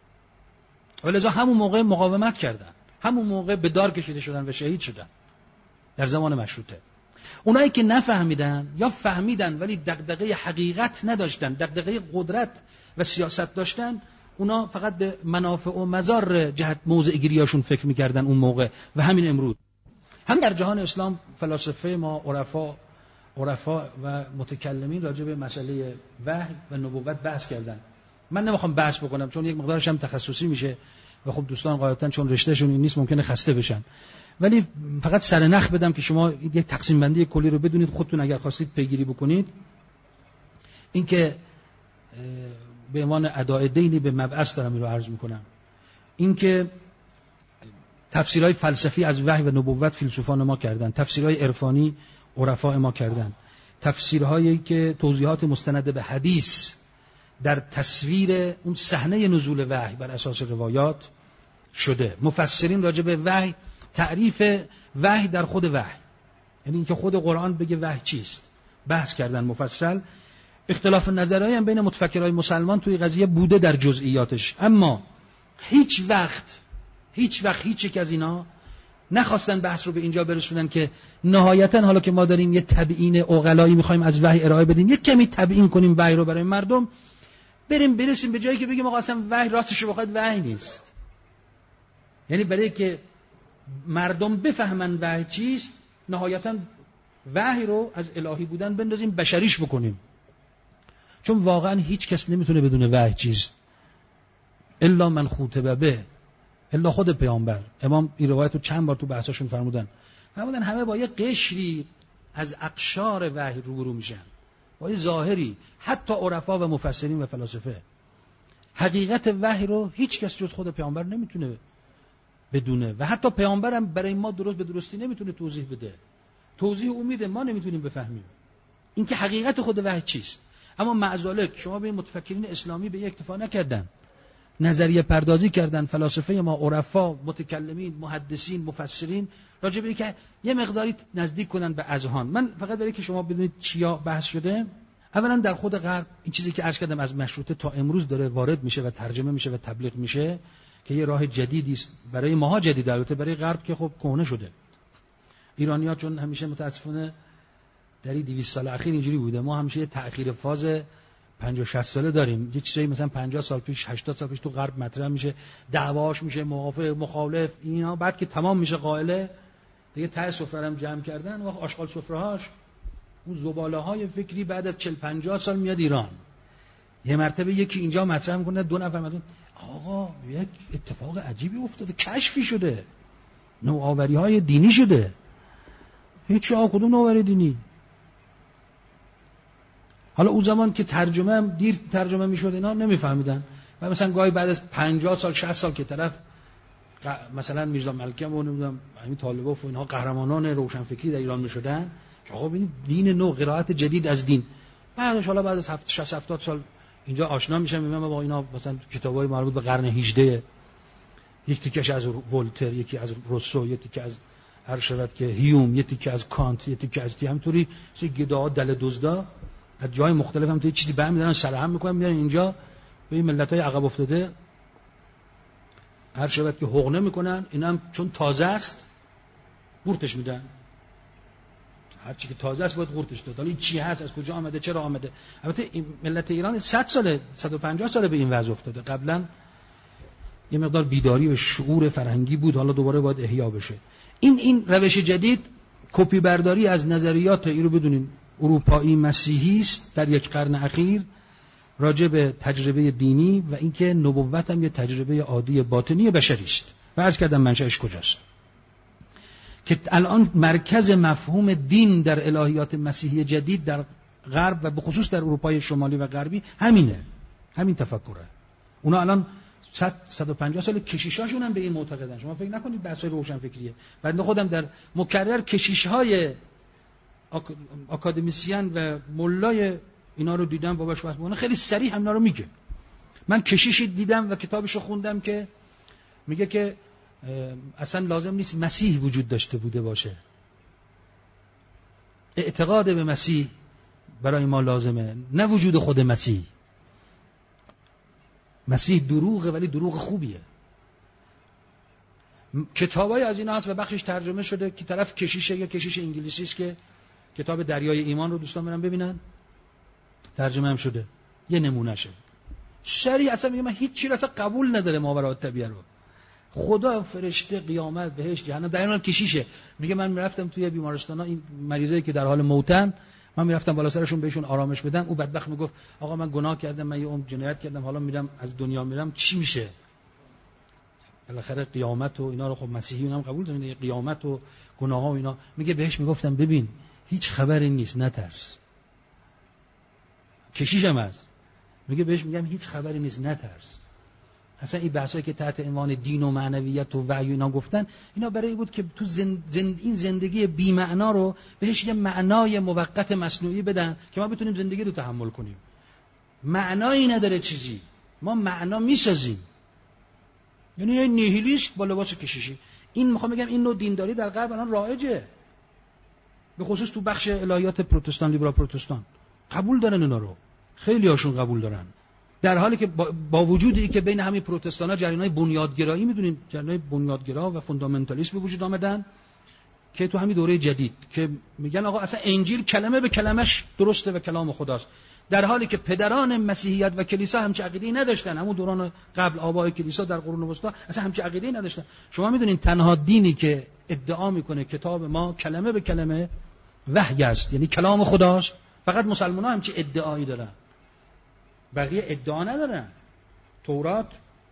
ولذا همون موقع مقاومت کردن، همون موقع به دار کشیده شدن و شهید شدن در زمان مشروطه. اونایی که نفهمیدن یا فهمیدن ولی دغدغه حقیقت نداشتن، دغدغه قدرت و سیاست داشتن، اونا فقط به منافع و مضار جهت موضع گیریاشون فکر میکردن اون موقع و همین امروز. هم در جهان اسلام فلاسفه ما، عرفا و متکلمین راجع به مسئله وحی و نبوت بحث کردن. من نمیخوام بحث بکنم چون یک مقدارش هم تخصصی میشه و خب دوستان غالبا چون رشتهشون این نیست ممکنه خسته بشن، ولی فقط سرنخ بدم که شما یک تقسیم بندی کلی رو بدونید، خودتون اگر خواستید پیگیری بکنید. این که به عنوان اداء دینی به مبعث دارم این رو عرض میکنم، این که تفسیرهای فلسفی از وحی و نبوت فیلسوفان ما کردن، تفسیرهای عرفانی عرفاء ما کردن، تفسیرهایی که توضیحات مستند به حدیث در تصویر اون صحنه نزول وحی بر اساس روایات شده. مفسرین راجع به وحی، تعریف وحی در خود وحی، یعنی اینکه خود قرآن بگه وحی چیست، بحث کردن مفصل. اختلاف نظرهایی هم بین متفکرهای مسلمان توی قضیه بوده در جزئیاتش، اما هیچ وقت هیچ یک از اینا نخواستن بحث رو به اینجا برسونن که نهایتاً حالا که ما داریم یه تبیین عقلایی میخوایم از وحی ارائه بدیم، یک کمی تبیین کنیم وحی رو برای مردم، برسیم به جایی که بگیم آقا اصلا وحی راستش رو بخواید وحی نیست. یعنی برای که مردم بفهمن وحی چیست، نهایتاً وحی رو از الهی بودن بندازیم بشریش بکنیم، چون واقعاً هیچ کس نمیتونه بدونه وحی چیست الا من خوطب به، الا خود پیامبر. امام این روایت رو چند بار تو بحثاشون فرمودن، فهمیدن همه با یه قشری از اقشار وحی روبرو میشن، با یه ظاهری. حتی عرفا و مفسرین و فلاسفه حقیقت وحی رو هیچ کس جز خود پیامبر نمیتونه بدونه و حتی پیامبر هم برای ما درست به درستی نمیتونه توضیح بده. توضیح امیده ما نمیتونیم بفهمیم اینکه حقیقت خود وحی چیست. اما معذالک شما به متفکرین اسلامی به اکتفا نکردن، نظریه پردازی کردن. فلاسفه ما، عرفا، متکلمین، محدثین، مفسرین راجع به این که یه مقداری نزدیک کنن به اذهان. من فقط برای که شما بدونید چیا بحث شده، اولا در خود غرب این چیزی که عرض کردم از مشروطه تا امروز داره وارد میشه و ترجمه میشه و تبلیغ میشه که یه راه جدیدی است. برای ماها جدید، البته برای غرب که خب کهنه شده. ایرانی‌ها چون همیشه متاسفانه در این 200 سال اخیر اینجوری بوده، ما همیشه تأخیر فاز 50 60 ساله داریم. یه چیزایی مثلا 50 سال پیش 80 سال پیش تو غرب مطرح میشه، دعواش میشه، موافق مخالف اینا، بعد که تمام میشه قائله دیگه ته سفره هم جمع کردن و آشغال سفره‌هاش اون زباله‌های فکری بعد از 40 50 سال میاد ایران. یه مرتبه یکی اینجا مطرح میکنه، دو نفر میگن آقا یک اتفاق عجیبی افتاده، کشفی شده، نوآوری‌های دینی شده. هیچ کدوم نوآوری دینی؟ حالا اون زمان که ترجمه هم دیر ترجمه میشد اینا نمیفهمیدن و مثلا گاهی بعد از 50 سال 60 سال که طرف مثلا میرزا ملکم و نمیدونم همین طالباف و اینها قهرمانان روشنفکری در ایران میشدن که آقا ببینید دین نو، قرائت جدید از دین. بعدش حالا بعد از 60 70 سال اینجا آشنا میشم، میبینم با اینا مثلا کتابای مربوط به قرن 18 یک تیکش از ولتر، یکی از روسو، یکی که از هر شود که هیوم، یکی که از کانت، یکی که از همینطوری چه گداها دل دزدا از جای مختلف هم توی چیزی برمی‌دارن سرهم میکنن میارن اینجا به این ملت‌های عقب افتاده هر شود که حقنه میکنن. اینا هم چون تازه است قورتش میدن، هر چی که تازه است باید قورتش داد. حالا این چی هست، از کجا آمده، چرا آمده؟ البته این ملت ایران 100 ساله 150 ساله به این وضع افتاده. قبلا یه مقدار بیداری و شعور فرهنگی بود، حالا دوباره باید احیا بشه. این روش جدید کپی برداری از نظریات این رو بدونین اروپایی مسیحی است در یک قرن اخیر راجع به تجربه دینی و اینکه نبوت هم یه تجربه عادی باطنی بشری است. و عرض کردم منشأش کجاست که الان مرکز مفهوم دین در الهیات مسیحی جدید در غرب و به خصوص در اروپای شمالی و غربی همینه، همین تفکره. اونا الان 150 سال کشیشاشون هم به این معتقدن. شما فکر نکنید بحث روشنفکریه. بعد خودم در مکرر کشیش‌های آکادمیسیان و ملای اینا رو دیدم، باباش بحث می‌کنه خیلی صریح اینا رو میگه. من کشیشی دیدم و کتابشو خوندم که میگه که اصلا لازم نیست مسیح وجود داشته بوده باشه، اعتقاد به مسیح برای ما لازمه، نه وجود خود مسیح. مسیح دروغه ولی دروغ خوبیه. کتابای از اینا هست و بخشش ترجمه شده که طرف کشیشه یا کشیش انگلیسی است که کتاب دریای ایمان رو دوستان برن ببینن، ترجمه هم شده، یه نمونهشه. شریع اصلا میگه من هیچ چیز اصلا قبول نداره ماورای طبیعه رو، خدا، فرشته، قیامت، بهشت، جهنم. در این حال کشیشه میگه من میرفتم توی بیمارستانا این مریضایی که در حال موتن، من میرفتم بالا سرشون بهشون آرامش بدم. او بدبخت میگفت آقا من گناه کردم، من یه عمر جنایت کردم، حالا میرم از دنیا میرم چی میشه؟ بالاخره قیامت و اینا رو خب مسیحیون هم قبول دارن، قیامت و گناه ها و اینا. میگه بهش میگفتم ببین هیچ خبری نیست، نترس. کشیشم هست، میگه بهش میگم هیچ خبری نیست، نترس. اصلا این بحثایی که تحت عنوان دین و معنویت و وحی اینا گفتن، اینا برای بود که تو این زندگی بی معنا رو بهش یه معنای موقت مصنوعی بدن که ما بتونیم زندگی رو تحمل کنیم. معنایی نداره چیزی، ما معنا میسازیم. یعنی یه نیهیلیسم با لباس کشیشی. این میخوام بگم این نوع دینداری در غرب الان رایجه، به خصوص تو بخش الهیات پروتستان، لیبرال پروتستان قبول دارن اینا رو، خیلی هاشون قبول دارن. در حالی که با وجودی که بین همین پروتستان‌ها جریان‌های بنیادگرایی، میدونین جریان‌های بنیادگرا و فوندامنتالیسم به وجود آمدن که تو همین دوره جدید که میگن آقا اصلا انجیل کلمه به کلمش درسته و کلام خداست، در حالی که پدران مسیحیت و کلیسا همچین عقیده‌ای نداشتن. همون دوران قبل آبای کلیسا در قرون وسطا اصلا همچین عقیده‌ای نداشتن. شما میدونین تنها دینی که ادعا میکنه کتاب ما کلمه به کلمه وحی است، یعنی کلام خداست، فقط مسلمان‌ها همچین ادعایی دارن، بقیه ادعا ندارن. تورات،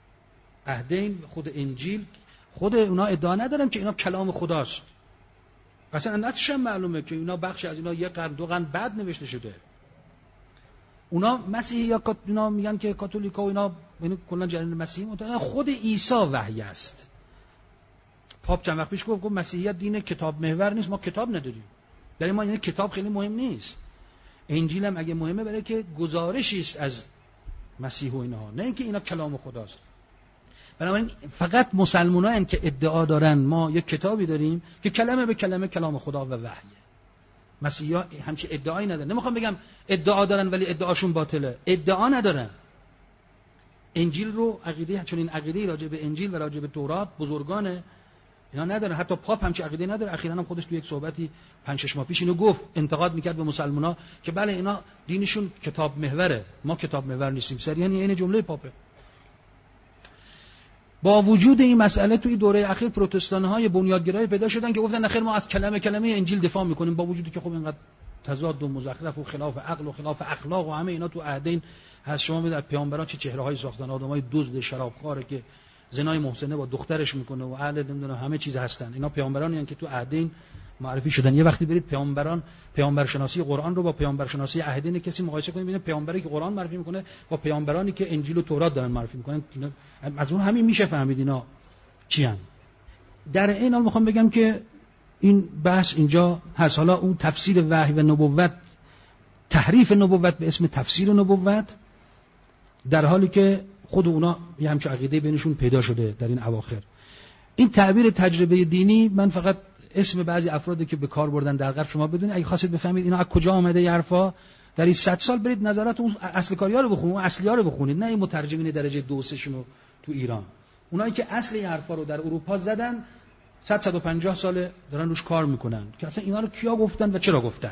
عهدین، خود انجیل، خود اونا ادعا ندارن که اینا کلام خداست. اصلا نتیجه معلومه که اینا بخش از اینا یک قرن 2 قرن بعد نوشته شده. اونا مسیحی یا اینا میگن که کاتولیکا و اینا یعنی کلا جریان مسیحی متأسفانه خود عیسی وحی است. پاپ چند وقت پیش گفت مسیحیت دین کتاب محور نیست، ما کتاب نداریم. برای ما یعنی کتاب خیلی مهم نیست. انجیل هم اگه مهمه برای که گزارشی است از مسیح و اینها، نه اینکه اینا کلام خداست. بنابراین فقط مسلمانان که ادعا دارن ما یک کتابی داریم که کلمه به کلمه کلام خدا و وحیه. مسیحی‌ها همچین ادعایی ندارن. نمیخوام بگم ادعا دارن ولی ادعاشون باطله. ادعا ندارن. انجیل رو عقیده، چون این عقیده راجع به انجیل و راجع به تورات بزرگان اینا ندارن. حتی پاپ همچین عقیده نداره. اخیراً هم خودش تو یک صحبتی 5-6 ماه پیش اینو گفت، انتقاد میکرد به مسلمان‌ها که بله اینا دینشون کتاب محوره، ما کتاب محور نیستیم. سریعاً این جمله پاپه. با وجود این مسئله توی دوره اخیر پروتستان‌های بنیادگرای پیدا شدن که گفتن نخیر ما از کلمه انجیل دفاع میکنیم، با وجودی که خب اینقدر تضاد و مزخرف و خلاف عقل و خلاف اخلاق و همه اینا تو عهدین هست. شما می‌بینید پیامبران چه چهره‌هایی ساختن، آدمای دزد شرابخواره که زنای محسنه با دخترش میکنه و اهل نمیدونم همه چیز هستن. اینا پیامبرانی هستن که تو عهدین معرفی شدن. یه وقتی برید پیامبرشناسی قرآن رو با پیامبرشناسی عهدین کسی مقایسه کنید، ببینید پیامبری که قرآن معرفی میکنه با پیامبرانی که انجیل و تورات دارن معرفی میکنن، از اون همین میشه فهمید اینا چی ان. در این حال میخوام بگم که این بحث اینجا هست. حالا اون تفسیر وحی و نبوت، تحریف نبوت به اسم تفسیر نبوت، در حالی که خود اونا یه همچین عقیده بینشون پیدا شده در این اواخر. این تعبیر تجربه دینی، من فقط اسم بعضی افرادی که به کار بردن در غرب شما بدونید، اگه خواستید بفهمید اینا از کجا آمده این حرفا، در این 100 سال برید نظرات اون اصل کاری‌ها رو بخونید، اون اصلی‌ها رو بخونید، نه این مترجمین درجه 2 3 شون تو ایران. اونایی که اصل این حرفا رو در اروپا زدن 150 ساله دارن روش کار میکنن که اصلا اینا رو کیا گفتن و چرا گفتن.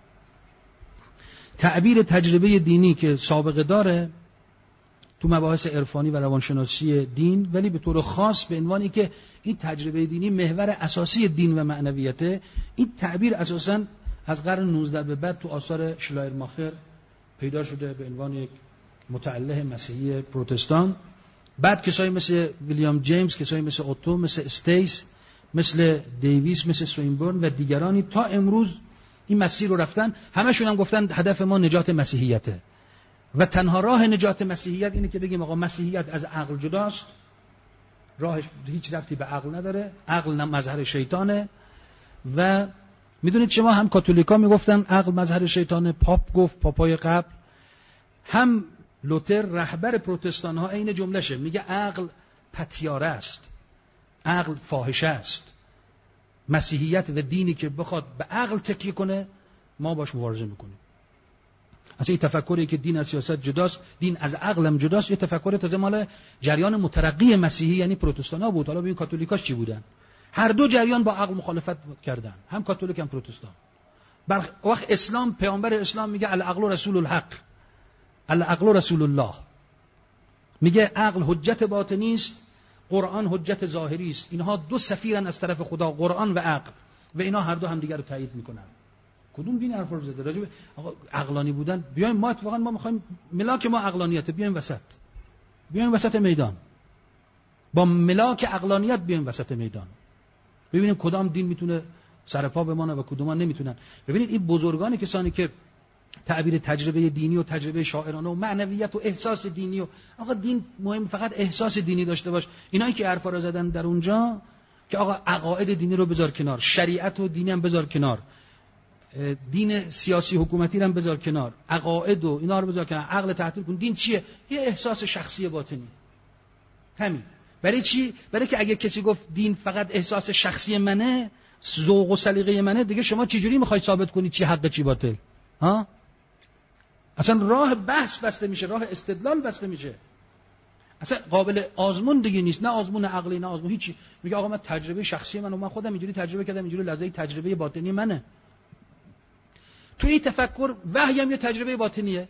تعبیر تجربه دینی که سابقه داره تو مباحث عرفانی و روانشناسی دین، ولی به طور خاص به عنوانی که این تجربه دینی محور اساسی دین و معنویته، این تعبیر اساساً از قرن 19 به بعد تو آثار شلایرماخر پیدا شده به عنوان یک متعله مسیحی پروتستان. بعد کسایی مثل ویلیام جیمز، کسایی مثل اوتو، مثل استیس، مثل دیویس، مثل سوینبورن و دیگرانی تا امروز این مسیر رو رفتن. همشون هم گفتن هدف ما نجات مسیحیته و تنها راه نجات مسیحیت اینه که بگیم آقا مسیحیت از عقل جداست، راهش هیچ ربطی به عقل نداره، عقل مظهر شیطانه. و میدونید شما هم کاتولیکا میگفتن عقل مظهر شیطانه، پاپ گفت، پاپای قبل، هم لوتر رهبر پروتستان ها این جملهشه، میگه عقل پتیاره است، عقل فاحشه است. مسیحیت و دینی که بخواد به عقل تکیه کنه ما باش مبارزه میکنیم. اصلا این تفکری که دین از سیاست جداست، دین از عقل هم جداست، یه تفکر تازه مال جریان مترقی مسیحی یعنی پروتستان‌ها بود. حالا ببین کاتولیکاش چی بودن؟ هر دو جریان با عقل مخالفت کردن، هم کاتولیک هم پروتستان. وقت اسلام، پیامبر اسلام میگه العقل رسول الحق، العقل رسول الله، میگه عقل حجت باطنی است، قرآن حجت ظاهری است. اینها دو سفیرن از طرف خدا، قرآن و عقل، و اینا هر دو هم دیگر رو تایید میکنن. کدوم دین حرف رو زده راجع به عقلانی بودن؟ بیایم ما اتفاقا ما میخوایم ملاک ما عقلانیت، بیایم وسط، بیایم وسط میدان، با ملاک عقلانیت بیایم وسط میدان، ببینیم کدام دین میتونه سر پا بمانه و کدوم نمیتونن. ببینید این بزرگان کسانی که تعبیر تجربه دینی و تجربه شاعرانه و معنویت و احساس دینی و آقا دین مهم فقط احساس دینی داشته باش، اینایی که حرفا رو زدن در اونجا که آقا عقاید دینی رو بذار کنار، شریعت و دینی هم بذار کنار، دین سیاسی حکومتی رو هم بذار کنار، عقاید و اینا رو بذار کنار، عقل تعطیل کن. دین چیه؟ یه احساس شخصی باطنی. همین. برای چی؟ برای که اگه کسی گفت دین فقط احساس شخصی منه، ذوق و سلیقه منه، دیگه شما چجوری میخواید ثابت کنید چی حق چی باطل؟ ها؟ اصلا راه بحث بسته میشه، راه استدلال بسته میشه، اصلا قابل آزمون دیگه نیست، نه آزمون عقلی نه آزمون هیچی. میگه آقا من تجربه شخصی منو، من خودم اینجوری تجربه کردم، اینجوری لحظه تجربه باطنی منه. توی تفکر وحی هم یه تجربه باطنیه.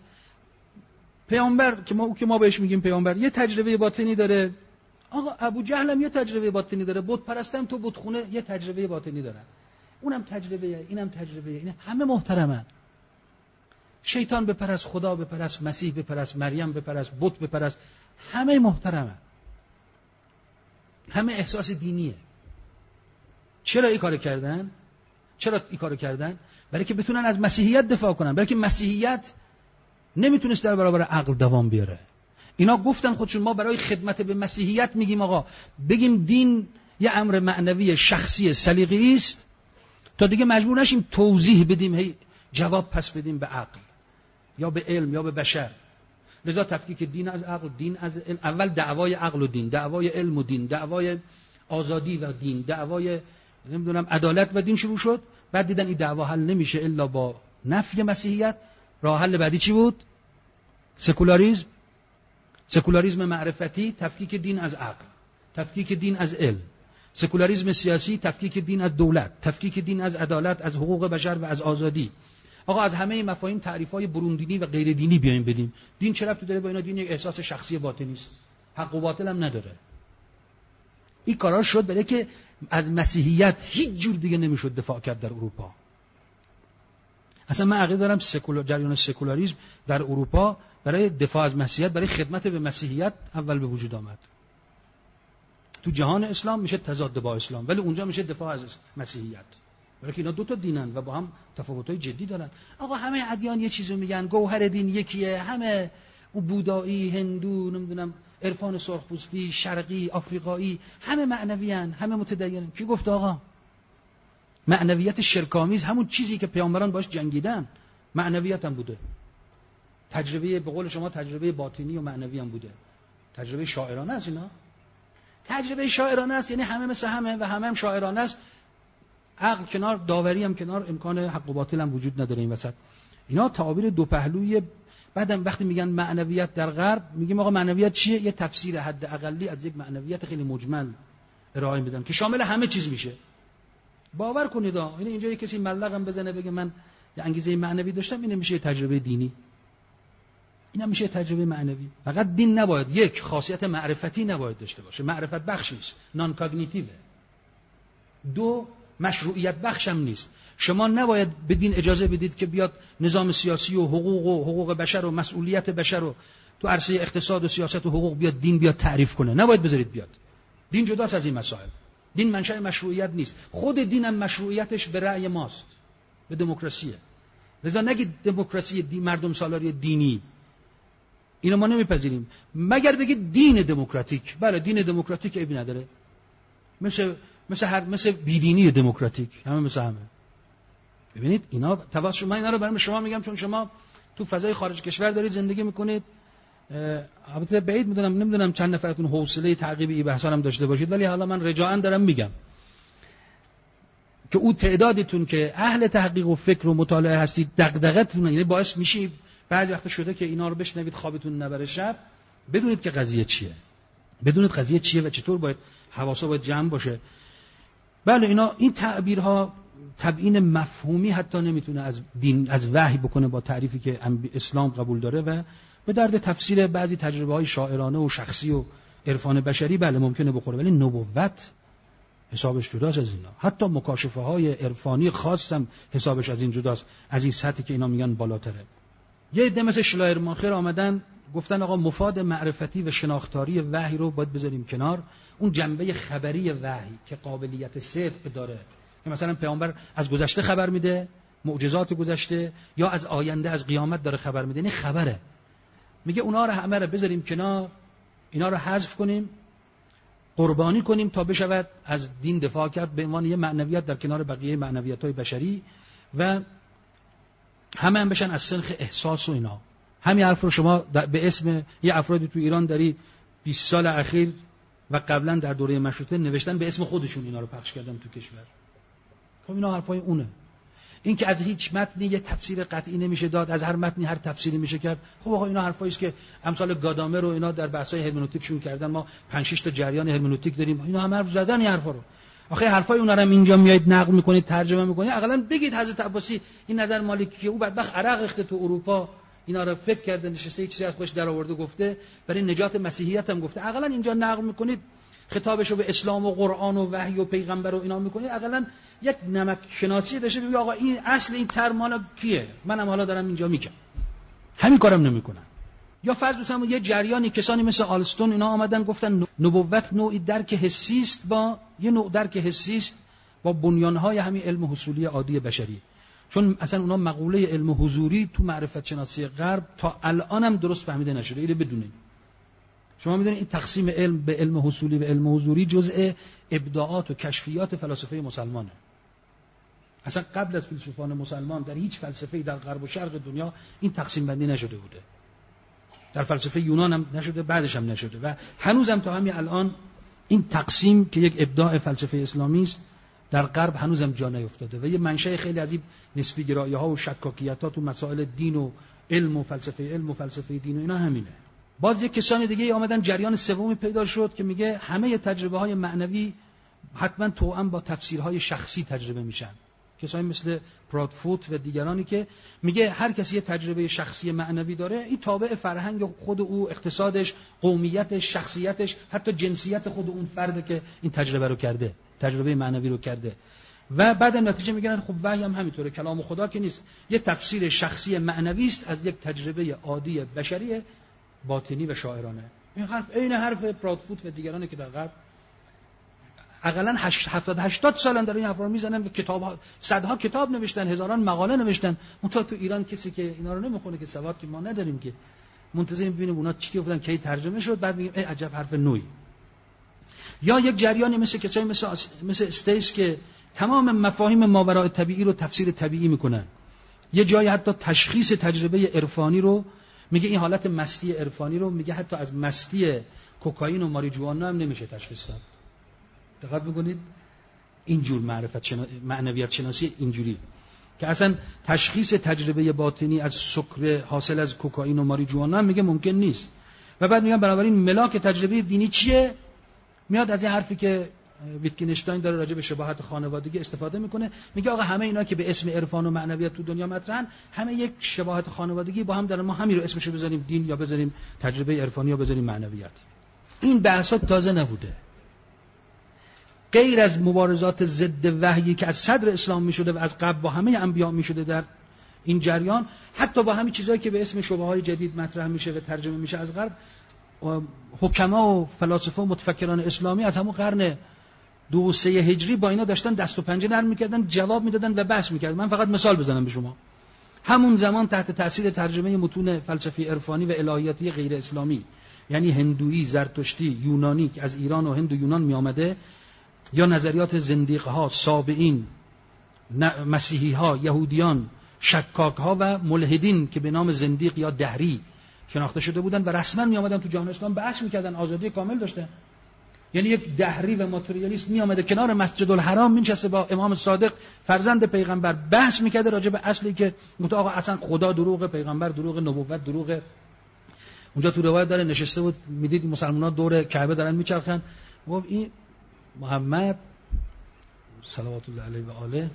پیامبر که ما بهش میگیم پیامبر یه تجربه باطنی داره. آقا ابو جهل هم یه تجربه باطنی داره، بت پرستم تو بتخونه یه تجربه باطنی داره، اونم تجربه، اینم تجربه، این همه محترمن. شیطان بپرست، خدا بپرست، مسیح بپرست، مریم بپرست، بت بپرست، همه محترمن، همه احساس دینیه. چرا این کار کردن؟ چرا این کارو کردن؟ برای که بتونن از مسیحیت دفاع کنن، برای که مسیحیت نمیتونست در برابر عقل دوام بیاره. اینا گفتن خودشون ما برای خدمت به مسیحیت میگیم آقا بگیم دین یه امر معنوی شخصی سلیقه‌ای است تا دیگه مجبور نشیم توضیح بدیم هی جواب پس بدیم به عقل یا به علم یا به بشر. لذا تفکیک دین از عقل، دین از علم. اول دعوای عقل و دین، دعوای علم و دین، دعوای آزادی و دین، دعوای نمیدونم عدالت و دین شروع شد. بعد دیدن این دعوا حل نمیشه الا با نفی مسیحیت. راه حل بعدی چی بود؟ سکولاریسم. سکولاریسم معرفتی، تفکیک دین از عقل، تفکیک دین از علم. سکولاریسم سیاسی، تفکیک دین از دولت، تفکیک دین از عدالت، از حقوق بشر و از آزادی. آقا از همه این مفاهیم تعریف‌های برون دینی و غیر دینی بیایم بدیم. دین چه ربطی داره با اینا؟ دین یک احساس شخصی باطنی است، حق و باطل هم نداره. این کارا شد برای که از مسیحیت هیچ جور دیگه نمیشد دفاع کرد در اروپا. اصلا من عقیده دارم جریان سکولاریسم در اروپا برای دفاع از مسیحیت، برای خدمت به مسیحیت اول به وجود آمد. تو جهان اسلام میشه تضاد با اسلام، ولی اونجا میشه دفاع از مسیحیت، برای که اینا دو تا دینن و با هم تفاوت‌های جدی دارن. آقا همه ادیان یه چیزو میگن، گوهر دین یکیه، همه اون بودایی، هندو، نمیدونم عرفان سرخپوستی، شرقی، آفریقایی، همه معنویان، همه متدینن. کی گفت آقا؟ معنویت شرک‌آمیز همون چیزی که پیامبران باش جنگیدن معنویت هم بوده. تجربه به قول شما تجربه باطنی و معنوی هم بوده. تجربه شاعرانه است اینا. تجربه شاعرانه است، یعنی همه مثل همه و همه هم شاعرانه است. عقل کنار، داوری هم کنار، امکان حق و باطل هم وجود نداره این وسط. اینا تعابیر دو پهلوی. بعدم وقتی میگن معنویت در غرب، میگیم آقا معنویت چیه؟ یه تفسیر حداقلی از یک معنویت خیلی مجمل ارائه میدن که شامل همه چیز میشه. باور کنید یعنی اینجا کسی ملقم بزنه بگه من یه انگیزه معنوی داشتم، این میشه تجربه دینی، اینا میشه تجربه معنوی. فقط دین نباید یک خاصیت معرفتی نباید داشته باشه، معرفت بخش نیست، نان کاگنیتیوه. دو مشروعیت بخش هم نیست. شما نباید بدین اجازه بدید که بیاد نظام سیاسی و حقوق بشر و مسئولیت بشر رو تو عرصه اقتصاد و سیاست و حقوق بیاد دین بیاد تعریف کنه. نباید بذارید بیاد. دین جداست از این مسائل. دین منشأ مشروعیت نیست. خود دین هم مشروعیتش به رأی ماست، به دموکراسیه. لذا نگید دموکراسی مردم سالاری دینی، اینو ما نمیپذیریم. مگر بگید دین دموکراتیک. بله دین دموکراتیک عیبی نداره، مثل بیدینی دموکراتیک، همه مثل همه. ببینید اینا تواسط، من اینا رو برای شما میگم چون شما تو فضای خارج کشور دارید زندگی میکنید. البته بعید میدونم، نمیدونم چند نفرتون حوصله تعقیب این بحثا هم داشته باشید، ولی حالا من رجاءً دارم میگم که اون تعدادتون که اهل تحقیق و فکر و مطالعه هستید، دغدغتون یعنی باعث میشی بعضی وقت شده که اینا رو بشنوید خوابتون نبره شب، بدونید که قضیه چیه. بدونید قضیه چیه و چطور باید حواسا باید جمع باشه. بله اینا این تعبیرها تبیین مفهومی حتی نمیتونه از دین، از وحی بکنه با تعریفی که اسلام قبول داره و به درد تفسیر بعضی تجربه‌های شاعرانه و شخصی و عرفان بشری بله ممکنه بخوره، ولی نبوت حسابش جداست از اینا. حتی مکاشفه‌های عرفانی خاص هم حسابش از این جداست، از این سطحی که اینا میگن بالاتره. یه عده مثل شلایرماخر آمدن گفتن آقا مفاد معرفتی و شناختاری وحی رو باید بذاریم کنار، اون جنبه خبری وحی که قابلیت صدق داره، که مثلا پیامبر از گذشته خبر میده، معجزات گذشته، یا از آینده از قیامت داره خبر میده، این خبره. میگه اونا رو همه رو بذاریم کنار، اینا رو حذف کنیم، قربانی کنیم تا بشود از دین دفاع کرد به عنوان یه معنویت در کنار بقیه معنویت‌های بشری و همه هم بشن از سنخ احساس و اینا. همین حرف رو شما به اسم یه افرادی تو ایران داری 20 سال اخیر و قبلا در دوره مشروطه نوشتن به اسم خودشون اینا رو پخش کردن تو کشور. خب اینا حرفای اونه. این که از هیچ متنی یه تفسیر قطعی نمیشه داد، از هر متنی هر تفسیری میشه کرد. خب آقا اینا حرفایی است که امثال گادامر رو اینا در بحث‌های هرمنوتیکشون کردن. ما 5-6 تا جریان هرمنوتیک داریم، اینا هم حرف زدن این حرفا رو. آخه حرفای اونا رو اینجا میایید نقل میکنید، ترجمه میکنید. حداقل بگید حضرت عباسی این نظر مالکی او بدبخت عرق ریخته تو اروپا، اینا رو فکر کرده نشسته چیزی از خودش در آورده گفته، برای نجات مسیحیت هم گفته. حداقل اینجا نقل میکنید، خطابشو به اسلام و قرآن و وحی و پیغمبر و اینا میکنید، حداقل یک نمک شناسی داشته بگید آقا این اصل این ترم مال کیه، منم حالا دارم اینجا میگم. همین کارم نمیکنن. یا فرض بسازم یه جریانی کسانی مثل آلستون اینا آمدن گفتن نبوت نوعی درک حسی است، با یه نوع درک حسی است با بنیانهای همین علم حصولی عادی بشری. چون اصلا اونا مقوله علم حضوری تو معرفت شناسی غرب تا الان هم درست فهمیده نشده. اینو بدونید. شما میدونید این تقسیم علم به علم حصولی و علم حضوری جزء ابداعات و کشفیات فلاسفه مسلمانه. اصلا قبل از فیلسوفان مسلمان در هیچ فلسفه‌ای در غرب و شرق دنیا این تقسیم بندی نشده بوده. در فلسفه یونان هم نشده، بعدش هم نشده و هنوزم تا همین الان این تقسیم که یک ابداع فلسفه اسلامی است در غرب هنوزم جا نیفتاده و یه منشأ خیلی از این نسبی گرایی‌ها و شکاکیت‌ها تو مسائل دین و علم و فلسفه دین و اینا همینه. باز یک کسان دیگه آمدن جریان سومی پیدا شد که میگه همه تجربه‌های معنوی حتما توأم با تفسیرهای شخصی تجربه میشن. کسایی مثل پرادفوت و دیگرانی که میگه هر کسی یه تجربه شخصی معنوی داره، این تابع فرهنگ خود او، اقتصادش، قومیتش، شخصیتش، حتی جنسیت خود اون فرده که این تجربه رو کرده، تجربه معنوی رو کرده. و بعد نتیجه میگیرن خب وحی هم همینطوره، کلام خدا که نیست، یه تفسیر شخصی معنوی است از یک تجربه عادی بشری باطنی و شاعرانه. این حرف عین حرف پرادفوت و دیگرانی که در غرب حداقل 70-80 سالن در این حرفا رو میزنن و کتاب‌ها، صدها کتاب نوشتن، هزاران مقاله نوشتن. منتها تو ایران کسی که اینا رو نمیخونه، که سواد که ما نداریم، که منتظریم ببینیم اونا چی گفتن، کی ترجمه شد، بعد میگیم ای عجب حرف نوعی. یا یک جریانی مثل کسایی مثل استیس که تمام مفاهیم ماوراء طبیعی رو تفسیر طبیعی میکنن. یه جایی حتی تشخیص تجربه عرفانی رو میگه، این حالت مستی عرفانی رو میگه حتی از مستی کوکائین و ماریجوانا هم نمیشه تشخیص داد. دقت بکنید، اینجور معنویت شناسی اینجوری که اصلا تشخیص تجربه باطنی از سکر حاصل از کوکائین و ماریجوانا هم میگه ممکن نیست. و بعد میگن بنابراین ملاک تجربه دینی چیه؟ میاد از این حرفی که ویتگنشتاین داره راجع به شباهت خانوادگی استفاده میکنه، میگه آقا همه اینا که به اسم عرفان و معنویت تو دنیا مطرحن، همه یک شباهت خانوادگی با هم دارن، ما همین رو اسمشو بذاریم دین یا بذاریم تجربه عرفانی یا بذاریم معنویت. این بحثات تازه نبوده. غیر از مبارزات ضد وحی که از صدر اسلام میشده و از قبل با همه انبیا میشده در این جریان، حتی با همین چیزایی که به اسم شبهه‌های جدید مطرح میشه و ترجمه میشه از غرب، حکما و فلاسفه و متفکران اسلامی از همون قرن 2-3 هجری با اینا داشتن دست و پنجه نرم میکردن، جواب میدادن و بحث میکردن. من فقط مثال بزنم به شما. همون زمان تحت تاثیر ترجمه متون فلسفی عرفانی و الهیاتی غیر اسلامی، یعنی هندویی، زرتشتی، یونانی که از ایران و هند و یونان می آمده، یا نظریات زندیقها، سابعین، مسیحی‌ها، یهودیان، شکاک‌ها و ملحدین که به نام زندیق یا دهری شناخته شده بودن و رسما می آمدن تو جهان اسلام بحث میکردن، آزادی کامل داشتن. یعنی یک دهری و ماتریالیست می آمده کنار مسجد الحرام می‌نشسته با امام صادق فرزند پیغمبر بحث میکرده راجع به اصلی که گفت آقا اصلا خدا دروغه، پیغمبر دروغه، نبوت دروغه. اونجا تو روایت داره نشسته بود، میدید مسلمان‌ها دور کعبه دارن میچرخن، گفت این محمد صلوات الله علیه و آله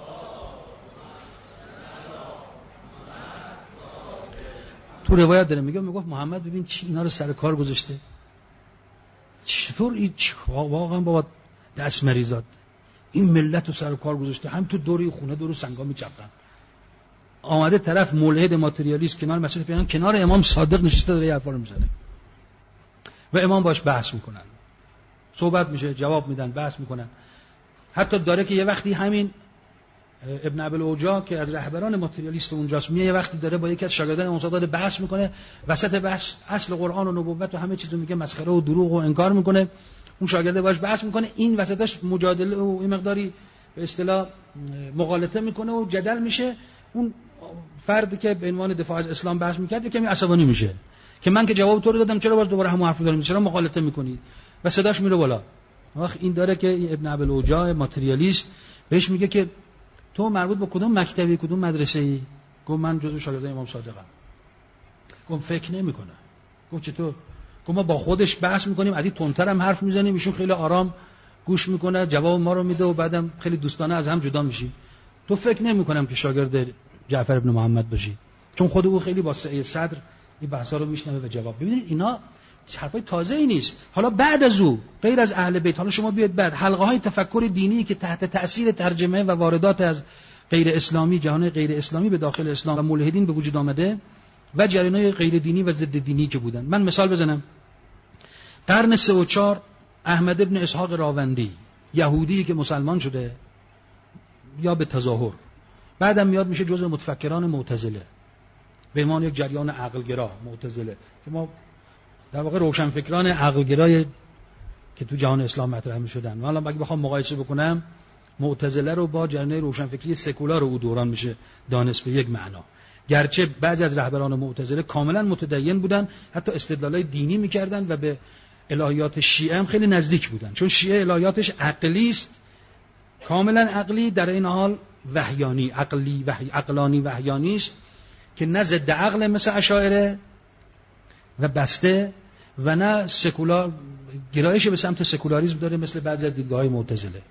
تو روایت داره میگفت محمد ببین چی اینا رو سر کار گذاشته، چطور این واقعا بابا دست مریضات این ملت رو سر کار گذاشته، هم تو دوری خونه دور سنگا میچرخن. آمده طرف ملحد ماتریالیست کنار مسجد پیغمبر، کنار امام صادق نشسته داره حرفا رو میزنه و امام باش بحث میکنن، صحبت میشه، جواب میدن، بحث میکنن. حتی داره که یه وقتی همین ابن ابوالعوجا که از رهبران ماتریالیست اونجاست، میاد یه وقتی داره با یکی از شاگردان امام صادق بحث میکنه، وسط بحث اصل قرآن و نبوت و همه چیزو میگه مسخره و دروغ و انکار میکنه، اون شاگرده باش بحث میکنه، این وسطش مجادله و این مقداری به اصطلاح مغالطه میکنه و جدل میشه. اون فردی که به عنوان دفاع از اسلام بحث میکرد کمی عصبانی میشه که من که جواب تو رو دادم، چرا باز دوباره همون حرفو داریم، چرا مغالطه میکنی؟ و صداش میره بالا. وقت این داره که ابن ابوالعوجا ماتریالیست بهش میگه که تو مربوط به کدوم مکتبی، کدوم مدرسه‌ای؟ گفت من جزو شاگردان امام صادقم. گفت فکر نمیکنه. گفت چطور؟ گفت ما با خودش بحث میکنیم، از این تندتر هم حرف میزنیم، ایشون خیلی آرام گوش میکنه، جواب ما رو میده و بعدم خیلی دوستانه از هم جدا میشیم. تو فکر نمیکنم که شاگرد جعفر ابن محمد باشی، چون خود او خیلی با سعه صدر این بحثا رو میشنوه و جواب. ببینید اینا حرفای تازه‌ای نیست. حالا بعد از او غیر از اهل بیت، حالا شما بیاید بعد حلقه‌های تفکر دینی که تحت تأثیر ترجمه و واردات از غیر اسلامی، جهان غیر اسلامی به داخل اسلام و ملحدین به وجود آمده و جریان‌های غیر دینی و ضد دینی که بودن. من مثال بزنم. قرن 3 و 4 احمد ابن اسحاق راوندی، یهودی که مسلمان شده، یا به تظاهر. بعدم میاد میشه جزء متفکران معتزله به عنوان یک جریان عقلگرا معتزله که ما در واقع روشنفکران عقلگرای که تو جهان اسلام مطرح میشدن. حالا اگه بخوام مقایسه بکنم معتزله رو با جریان روشنفکری سکولار او دوران میشه دانست به یک معنا. گرچه بعضی از رهبران معتزله کاملا متدین بودن، حتی استدلالای دینی میکردن و به الهیات شیعه هم خیلی نزدیک بودن، چون شیعه الهیاتش عقلی است، کاملا عقلی، در این حال وحیانی، عقلانی وحیانی است که نه ضد عقل مثل اشاعره و بسته و نه سکولار، گرایش به سمت سکولاریسم داره مثل بعضی از دیدگاه‌های معتزله.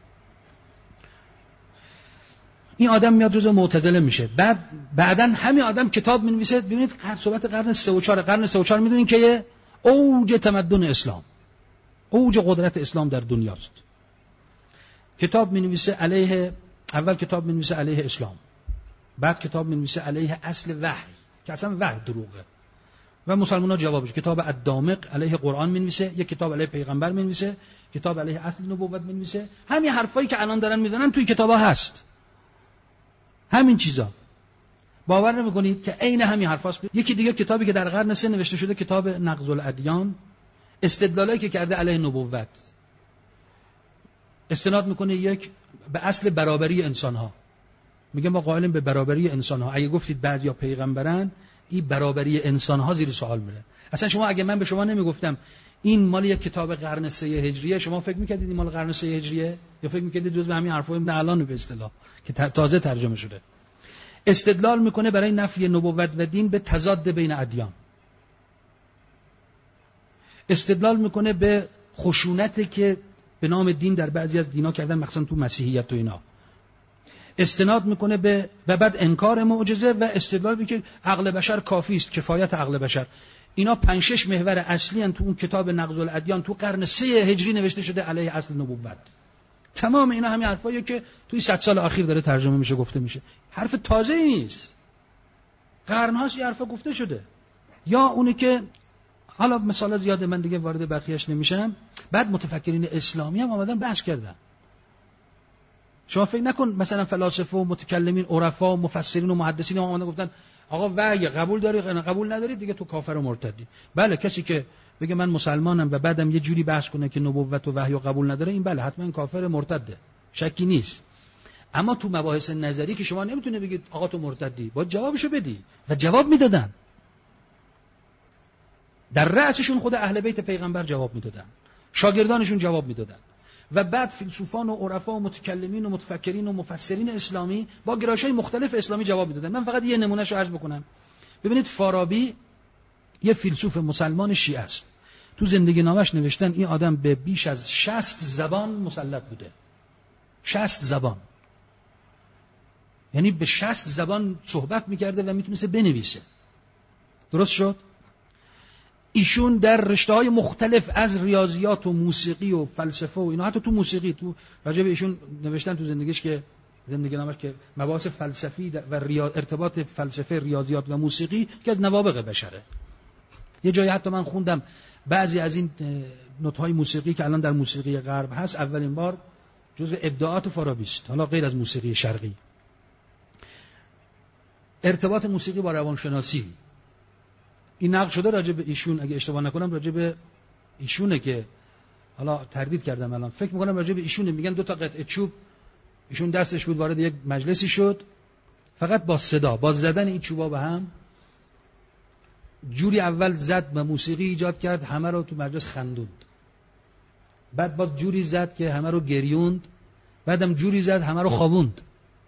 این آدم میاد جزء معتزله میشه. بعداً همین آدم کتاب می‌نویسه. ببینید صحبت قرن 3 و 4، قرن 3 و 4 میدونین که اوج تمدن اسلام، اوج قدرت اسلام در دنیاست. کتاب می‌نویسه علیه، اول کتاب می‌نویسه علیه اسلام، بعد کتاب می‌نویسه علیه اصل وحی که اصلا وحی دروغه و مسلمان‌ها جوابش. کتاب الدامغ علیه قرآن می‌نویسه، یک کتاب علیه پیغمبر می‌نویسه، کتاب علیه اصل نبوت می‌نویسه. همین حرفایی که الان دارن میزنن توی کتابا هست، همین چیزا. باور نمی‌کنید که عین همین حرفاست. یکی دیگه کتابی که در قرن 3 نوشته شده، کتاب نقض الادیان، استدلالایی که کرده علیه نبوت، استناد میکنه یک به اصل برابری انسان‌ها. میگه ما قائلیم به برابری انسان‌ها. اگه گفتید بعضیا پیغمبرن، این برابری انسان‌ها زیر سوال میره. اصلا شما اگه من به شما نمیگفتم این مال یک کتاب قرن 3 هجریه، شما فکر می‌کردید این مال قرن 3 هجریه، یا فکر می‌کردید جزء همین حرفای الان به اصطلاح که تازه ترجمه شده. استدلال میکنه برای نفی نبوت و دین به تضاد بین ادیان. استدلال میکنه به خشونتی که به نام دین در بعضی از دینا کردن، مخصوصا تو مسیحیت و اینا. استناد میکنه به و بعد انکار معجزه و استدلال میکنه که عقل بشر کافی است، کفایت عقل بشر. اینا 5-6 محور اصلی ان تو اون کتاب نقض الادیان تو قرن 3 هجری نوشته شده علیه اصل نبوت. تمام اینا همین حرفاییه که توی 100 سال اخیر داره ترجمه میشه، گفته میشه. حرف تازه‌ای نیست، قرن‌هاست این حرفا گفته شده. یا اونه که حالا مثلا زیاده، من دیگه وارد بقیه‌اش نمیشم. بعد متفکرین اسلامی هم اومدن بحث کردن. شما فکر نکن مثلا فلاسفه و متکلمین، عرفا و مفسرین و محدثین هم اومدن گفتن آقا وحی قبول داری قبول نداری دیگه تو کافر و مرتدی. بله، کسی که بگه من مسلمانم و بعدم یه جوری بحث کنه که نبوت و وحی قبول نداره، این بله حتما کافر مرتده، شکی نیست. اما تو مباحث نظری که شما نمیتونه بگید آقا تو مرتدی، باید جوابشو بدی و جواب میدادن. در رأسشون خود اهل بیت پیغمبر جواب میدادن، شاگردانشون جواب میدادن و بعد فیلسوفان و عرفا و متکلمین و متفکرین و مفسرین اسلامی با گرایش‌های مختلف اسلامی جواب میدادن. من فقط یه نمونهشو عرض بکنم. ببینید فارابی یه فیلسوف مسلمان شیعه است. تو زندگی نامش نوشتن این آدم به بیش از 60 زبان مسلط بوده. 60 زبان. یعنی به 60 زبان صحبت میکرده و میتونسته بنویسه. درست شد؟ ایشون در رشته‌های مختلف از ریاضیات و موسیقی و فلسفه و اینا، حتی تو موسیقی، تو راجع به ایشون نوشتن تو زندگیش که زندگی نامش که مباحث فلسفی و ارتباط فلسفه، ریاضیات و موسیقی که از نوابغ بشره. یه جایی حتی من خوندم بعضی از این نوت‌های موسیقی که الان در موسیقی غرب هست اولین بار جزء ابداعات فارابی است، حالا غیر از موسیقی شرقی. ارتباط موسیقی با روانشناسی این نقل شده راجع به ایشون، اگه اشتباه نکنم راجع به ایشونه که حالا تردید کردم الان، فکر می‌کنم راجع به ایشونه. میگن 2 تا قطعه چوب ایشون دستش بود، وارد یک مجلسی شد، فقط با صدا، با زدن این چوبا به هم جوری اول زد و موسیقی ایجاد کرد، همه رو تو مجلس خندوند. بعد با جوری زد که همه رو گریوند، بعدم جوری زد همه رو خوابوند.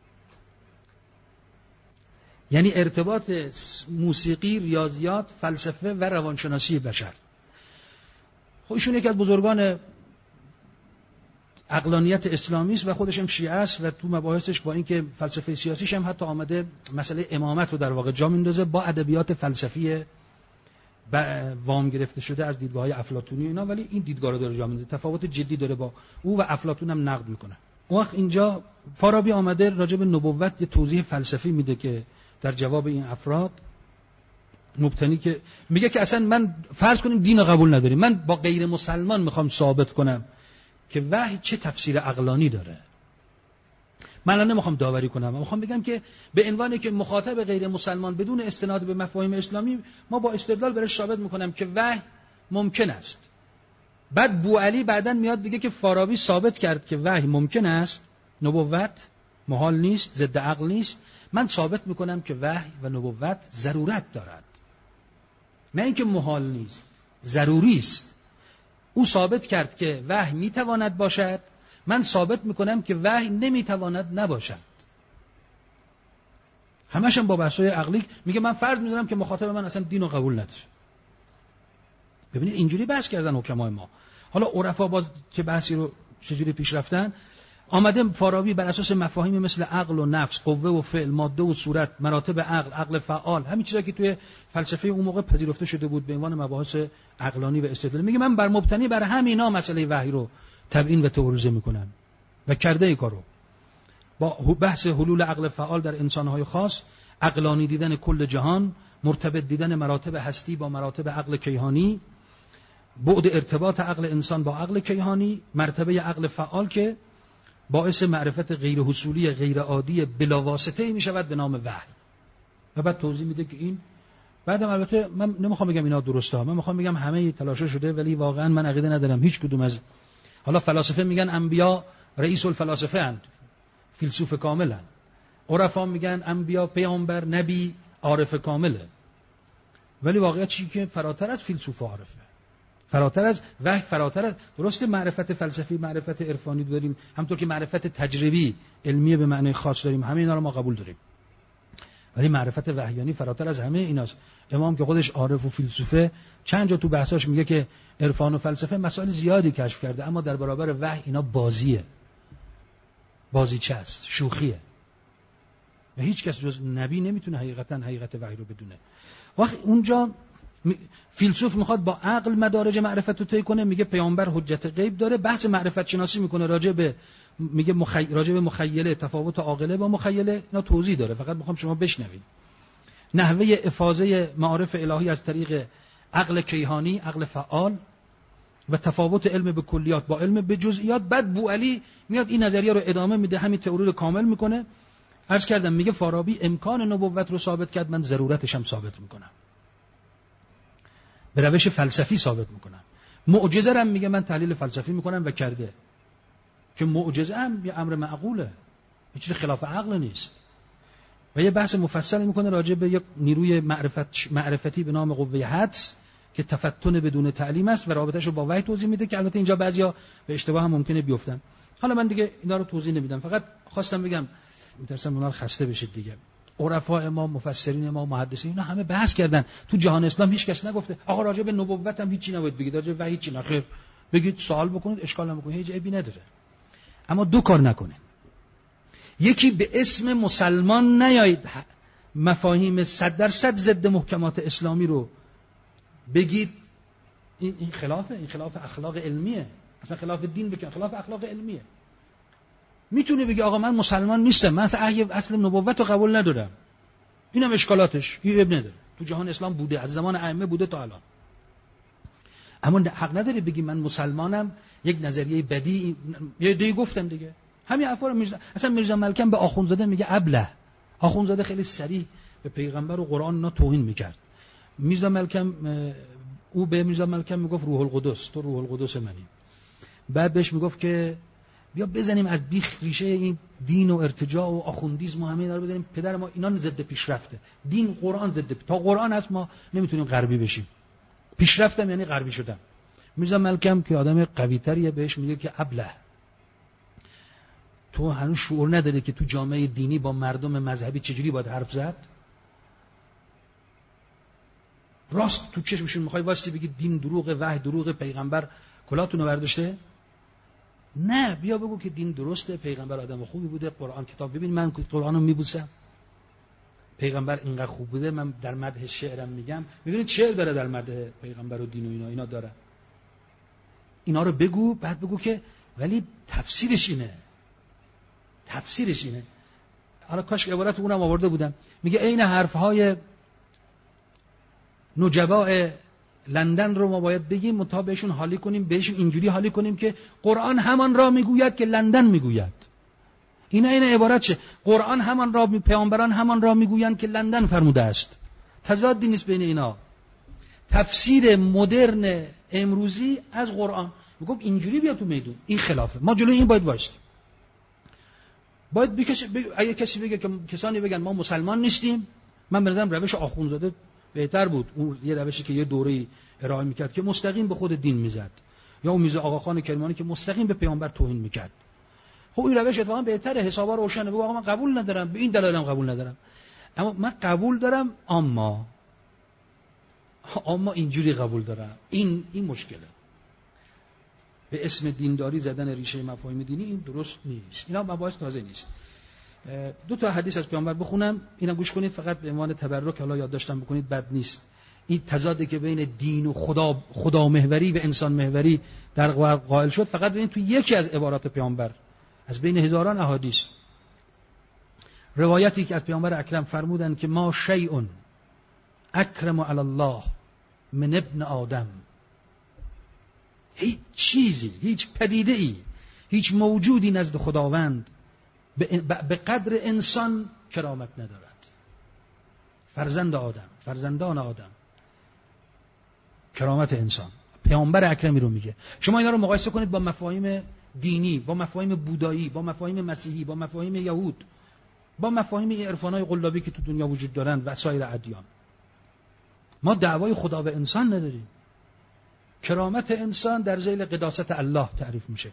یعنی ارتباط موسیقی، ریاضیات، فلسفه و روانشناسی بشر. خب ایشون یکی از بزرگان عقلانیت اسلامی است و خودش هم شیعه است و تو مباحثش با اینکه فلسفه سیاسیش هم حتی آمده مسئله امامت رو در واقع جا میندازه با ادبیات فلسفی وام گرفته شده از دیدگاه‌های افلاطونی اینا، ولی این دیدگاه رو داره جا میندازه، تفاوت جدی داره با او و افلاطون هم نقد میکنه. اون وقت اینجا فارابی آمده راجع به نبوت یه توضیح فلسفی میده که در جواب این افراد مبتنی که میگه که اصلا من فرض کنیم دین قبول نداریم، من با غیر مسلمان میخوام ثابت کنم که وحی چه تفسیر عقلانی داره. من الان نمیخوام داوری کنم، من میخوام بگم که به عنوانی که مخاطب غیر مسلمان بدون استناد به مفاهیم اسلامی، ما با استدلال برای ثابت میکنم که وحی ممکن است. بعد بوعلی بعدن میاد بگه که فارابی ثابت کرد که وحی ممکن است، نبوت محال نیست، ضد عقل نیست. من ثابت میکنم که وحی و نبوت ضرورت دارد، نه اینکه محال نیست، ضروری است. او ثابت کرد که وحی میتواند باشد، من ثابت میکنم که وحی نمیتواند نباشد. همشون با بحث‌های عقلی. میگه من فرض میذارم که مخاطب من اصلا دین رو قبول نداره. ببینید اینجوری بحث کردن حکمای ما. حالا عرفا باز که بحثی رو چجوری پیش رفتن، آمده فارابی بر اساس مفاهیم مثل عقل و نفس، قوه و فعل، ماده و صورت، مراتب عقل، عقل فعال، همین چیزایی که توی فلسفه اون موقع پذیرفته شده بود به عنوان مباحث عقلانی و استدلال، میگه من بر مبتنی بر همینا مسئله وحی رو تبیین و تئوریزه میکنم و کرده ای کارو. با بحث حلول عقل فعال در انسانهای خاص، عقلانی دیدن کل جهان، مرتبط دیدن مراتب هستی با مراتب عقل کیهانی، بعد ارتباط عقل انسان با عقل کیهانی، مرتبه عقل فعال که باعث معرفت غیر حصولی غیر عادی بلاواسطه می شود به نام وحی. و بعد توضیح میده که این بعدم البته من نمیخوام بگم اینا درسته ها، من میخوام بگم همه تلاش شده، ولی واقعا من عقیده ندارم هیچ کدوم از، حالا فلاسفه میگن انبیا رئیس الفلاسفه اند، فیلسوف کاملن. عرفا میگن انبیا پیامبر نبی عارف کامله. ولی واقعیت چیه که فراتر از فیلسوف و عارفه، فراتر از وحی، فراتر از درست معرفت فلسفی، معرفت عرفانی داریم، همونطور که معرفت تجربی علمی به معنی خاص داریم، همه اینا رو ما قبول داریم. ولی معرفت وحیانی فراتر از همه ایناست. امام که خودش عارف و فیلسوفه چند جا تو بحثاش میگه که عرفان و فلسفه مسائل زیادی کشف کرده، اما در برابر وحی اینا بازیه، بازیچه است، شوخیه. و هیچ کس جز نبی نمیتونه حقیقت وحی رو بدونه. وقتی اونجا فیلسوف میخواد با عقل مدارج معرفت رو طی کنه، میگه پیامبر حجت غیب داره، بحث معرفت شناسی میکنه راجع به میگه راجع به مخیله، تفاوت عاقله با مخیله، اینا توضیح داره، فقط میخوام شما بشنوید. نحوه افاضه معارف الهی از طریق عقل کیهانی، عقل فعال، و تفاوت علم به کلیات با علم به جزئیات. بعد بوعلی میاد این نظریه رو ادامه میده، همین تئوری رو کامل میکنه. عرض کردم میگه فارابی امکان نبوت رو ثابت کرد، من ضرورتش هم ثابت میکنم، به روش فلسفی ثابت میکنم. معجزه هم میگه من تحلیل فلسفی میکنم و کرده، که معجزه هم یه امر معقوله، هیچ چیز خلاف عقل نیست. و یه بحث مفصل میکنه راجع به یک نیروی معرفتی به نام قوه حدس که تفتن بدون تعلیم است و رابطه‌شو با وحی توضیح میده، که البته اینجا بعضیا به اشتباه هم ممکنه بیفتن. حالا من دیگه اینا رو توضیح نمیدم، فقط خواستم بگم میترسم اونا رو خسته بشید دیگه. عرفای ما، مفسرین ما، محدثین، اینا همه بحث کردن. تو جهان اسلام هیچ کس نگفته آقا راجع به نبوت هم هیچی نباید بگید، راجع به وحی هیچی نخیر، بگید سوال بکنید، اشکال نکنید، هیچ عیبی نداره. اما دو کار نکنید. یکی به اسم مسلمان نیایید مفاهیم 100% ضد محکمات اسلامی رو بگید. این خلافه، این خلاف اخلاق علمیه، اصلا خلاف دین بکن، خلاف اخلاق علمیه. میتونه بگی آقا من مسلمان نیستم، من اصل نبوت رو قبول ندارم، اینم اشکالاتش، هیچ عیب نداره، تو جهان اسلام بوده، از زمان ائمه بوده تا الان. اما حق نداره بگی من مسلمانم، یک نظریه بدی. یه دی گفتم دیگه همین حرفا رو اصلا میرزا ملکم به آخوندزاده میگه ابله. آخوندزاده خیلی صریح به پیغمبر و قرآن اینا توهین میکرد. میرزا ملکم، او به میرزا ملکم میگفت روح القدس، تو روح القدس منی. بعد بهش میگفت که بیا بزنیم از بیخ ریشه این دین و ارتجاع و آخوندیسم و همه اینا رو بزنیم، پدر ما اینا ضد پیشرفته، دین قرآن ضد، تا قرآن هست ما نمیتونیم غربی بشیم. پیشرفتم یعنی غربی شدم. میرزا ملکم که آدم قوی‌تریه بهش میگه که ابله، تو هنوز شعور نداره که تو جامعه دینی با مردم مذهبی چجوری باید حرف زد؟ راست تو چشمشون میخوای واسه بگی دین دروغه، وحی دروغه، پیغمبر کلاتونو برداشته؟ نه، بیا بگو که دین درسته، پیغمبر آدم خوبی بوده، قرآن کتاب، ببین من قرآنو میبوسم، پیغمبر اینقدر خوب بوده، من در مدح شعرم میگم. میبینید شعر داره در مدح پیغمبر و دین و اینا داره. اینا رو بگو، بعد بگو که ولی تفسیرش اینه. حالا کاش عبارت اونم آورده بودم. میگه عین حرفهای نجباء لندن رو ما باید بگیم، متا بهشون حالی کنیم، بهشون اینجوری حالی کنیم که قرآن همان را میگوید که لندن میگوید. این عبارت چه؟ قرآن همان را پیامبران همان را میگویند که لندن فرموده است. تضادی نیست بین اینا. تفسیر مدرن امروزی از قرآن میگم اینجوری بیا تو میدون، این خلافه. ما جلوی این باید وایسیم. باید اگه کسی بگه که کسانی بگن ما مسلمان نیستیم، من به نظرم روش آخوندزاده بهتر بود. اون یه روشی که یه دوره‌ای ارائه میکرد که مستقیم به خود دین میزد، یا اون میرزا آقاخان کریمانی که مستقیم به پیامبر توهین میکرد. خب این روش اتفاقا بهتره، حسابا روشنه. بگو آقا من قبول ندارم، به این دلایلم قبول ندارم، اما من قبول دارم، اما اینجوری قبول دارم. این مشکله. به اسم دینداری زدن ریشه مفاهیم دینی این درست نیست. اینا مباحث تازه نیست. دو تا حدیث از پیامبر بخونم، اینا گوش کنید فقط به عنوان تبرک، حالا یادداشتم بکنید بد نیست. این تضادی که بین دین و خدا محوری و انسان محوری در قائل شد، فقط ببین تو یکی از عبارات پیامبر از بین هزاران احادیث، روایتی که از پیامبر اکرم فرمودن که ما شیء اکرم علی الله من ابن آدم. هیچ چیزی، هیچ پدیده‌ای، هیچ موجودی نزد خداوند به قدر انسان کرامت ندارد. فرزند آدم، فرزندان آدم، کرامت انسان. پیامبر اکرمی رو میگه. شما اینا رو مقایسه کنید با مفاهیم دینی، با مفاهیم بودایی، با مفاهیم مسیحی، با مفاهیم یهود، با مفاهیم عرفانای قلابی که تو دنیا وجود دارن و سایر ادیان. ما دعوای خدا به انسان نداریم. کرامت انسان در ذیل قداست الله تعریف میشه،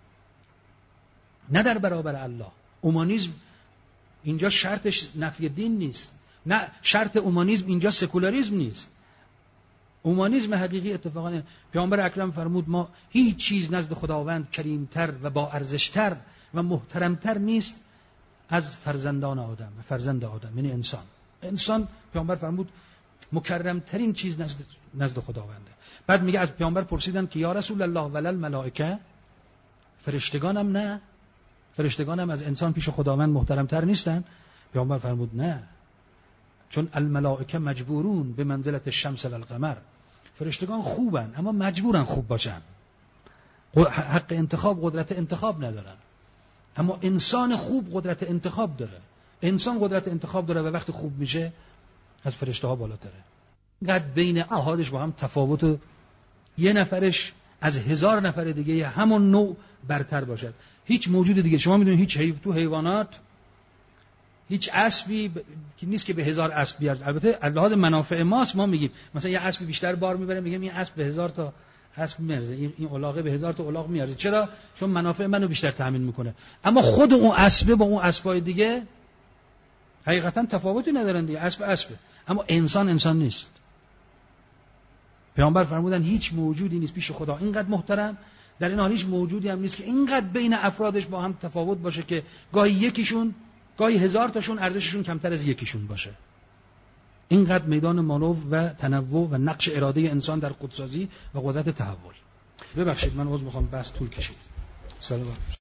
نه در برابر الله. اومانیسم اینجا شرطش نفی دین نیست، نه شرط اومانیسم اینجا سکولاریسم نیست. اومانیسم حقیقی اتفاقا پیامبر اکرم فرمود ما هیچ چیز نزد خداوند کریمتر و با ارزشتر و محترمتر نیست از فرزندان آدم و فرزند آدم، یعنی انسان. انسان پیامبر فرمود مکرمترین چیز نزد خداونده. بعد میگه از پیامبر پرسیدن که یا رسول الله ولل ملائکه، فرشتگانم نه؟ فرشتگانم از انسان پیش خداوند محترمتر نیستن؟ پیامبر فرمود نه، چون الملائکه مجبورون به منزلت الشمس و القمر. فرشتگان خوبن اما مجبورن خوب باشن، حق انتخاب، قدرت انتخاب ندارن. اما انسان خوب قدرت انتخاب داره. انسان قدرت انتخاب داره و وقتی خوب میشه از فرشته ها بالاتره. اینقدر بین احادش با هم تفاوت، یه نفرش از 1000 نفر دیگه همون نوع برتر باشد. هیچ موجود دیگه، شما میدونید تو حیوانات هیچ اسبی که نیست که به 1000 اسب بیارزه. البته لحاظ منافع ماست ما میگیم مثلا یه اسب بیشتر بار میبره، میگم این اسب به 1000 تا اسب میارزه، این الاغه به 1000 تا الاغ میارزه. چرا؟ چون منافع منو بیشتر تامین میکنه. اما خود اون اسبه با اون اسبای دیگه حقیقتا تفاوتی ندارن دیگه، اسبه. اما انسان نیست. پیامبر فرمودن هیچ موجودی نیست پیش خدا اینقدر محترم، در این حال هیچ موجودی هم نیست که اینقدر بین افرادش با هم تفاوت باشه که گاهی یکیشون، گاهی 1000 تاشون ارزششون کمتر از یکیشون باشه. اینقدر میدان مانور و تنوع و نقش اراده انسان در خودسازی و قدرت تحول. ببخشید من عذر میخوام، بس طول کشید. سلام.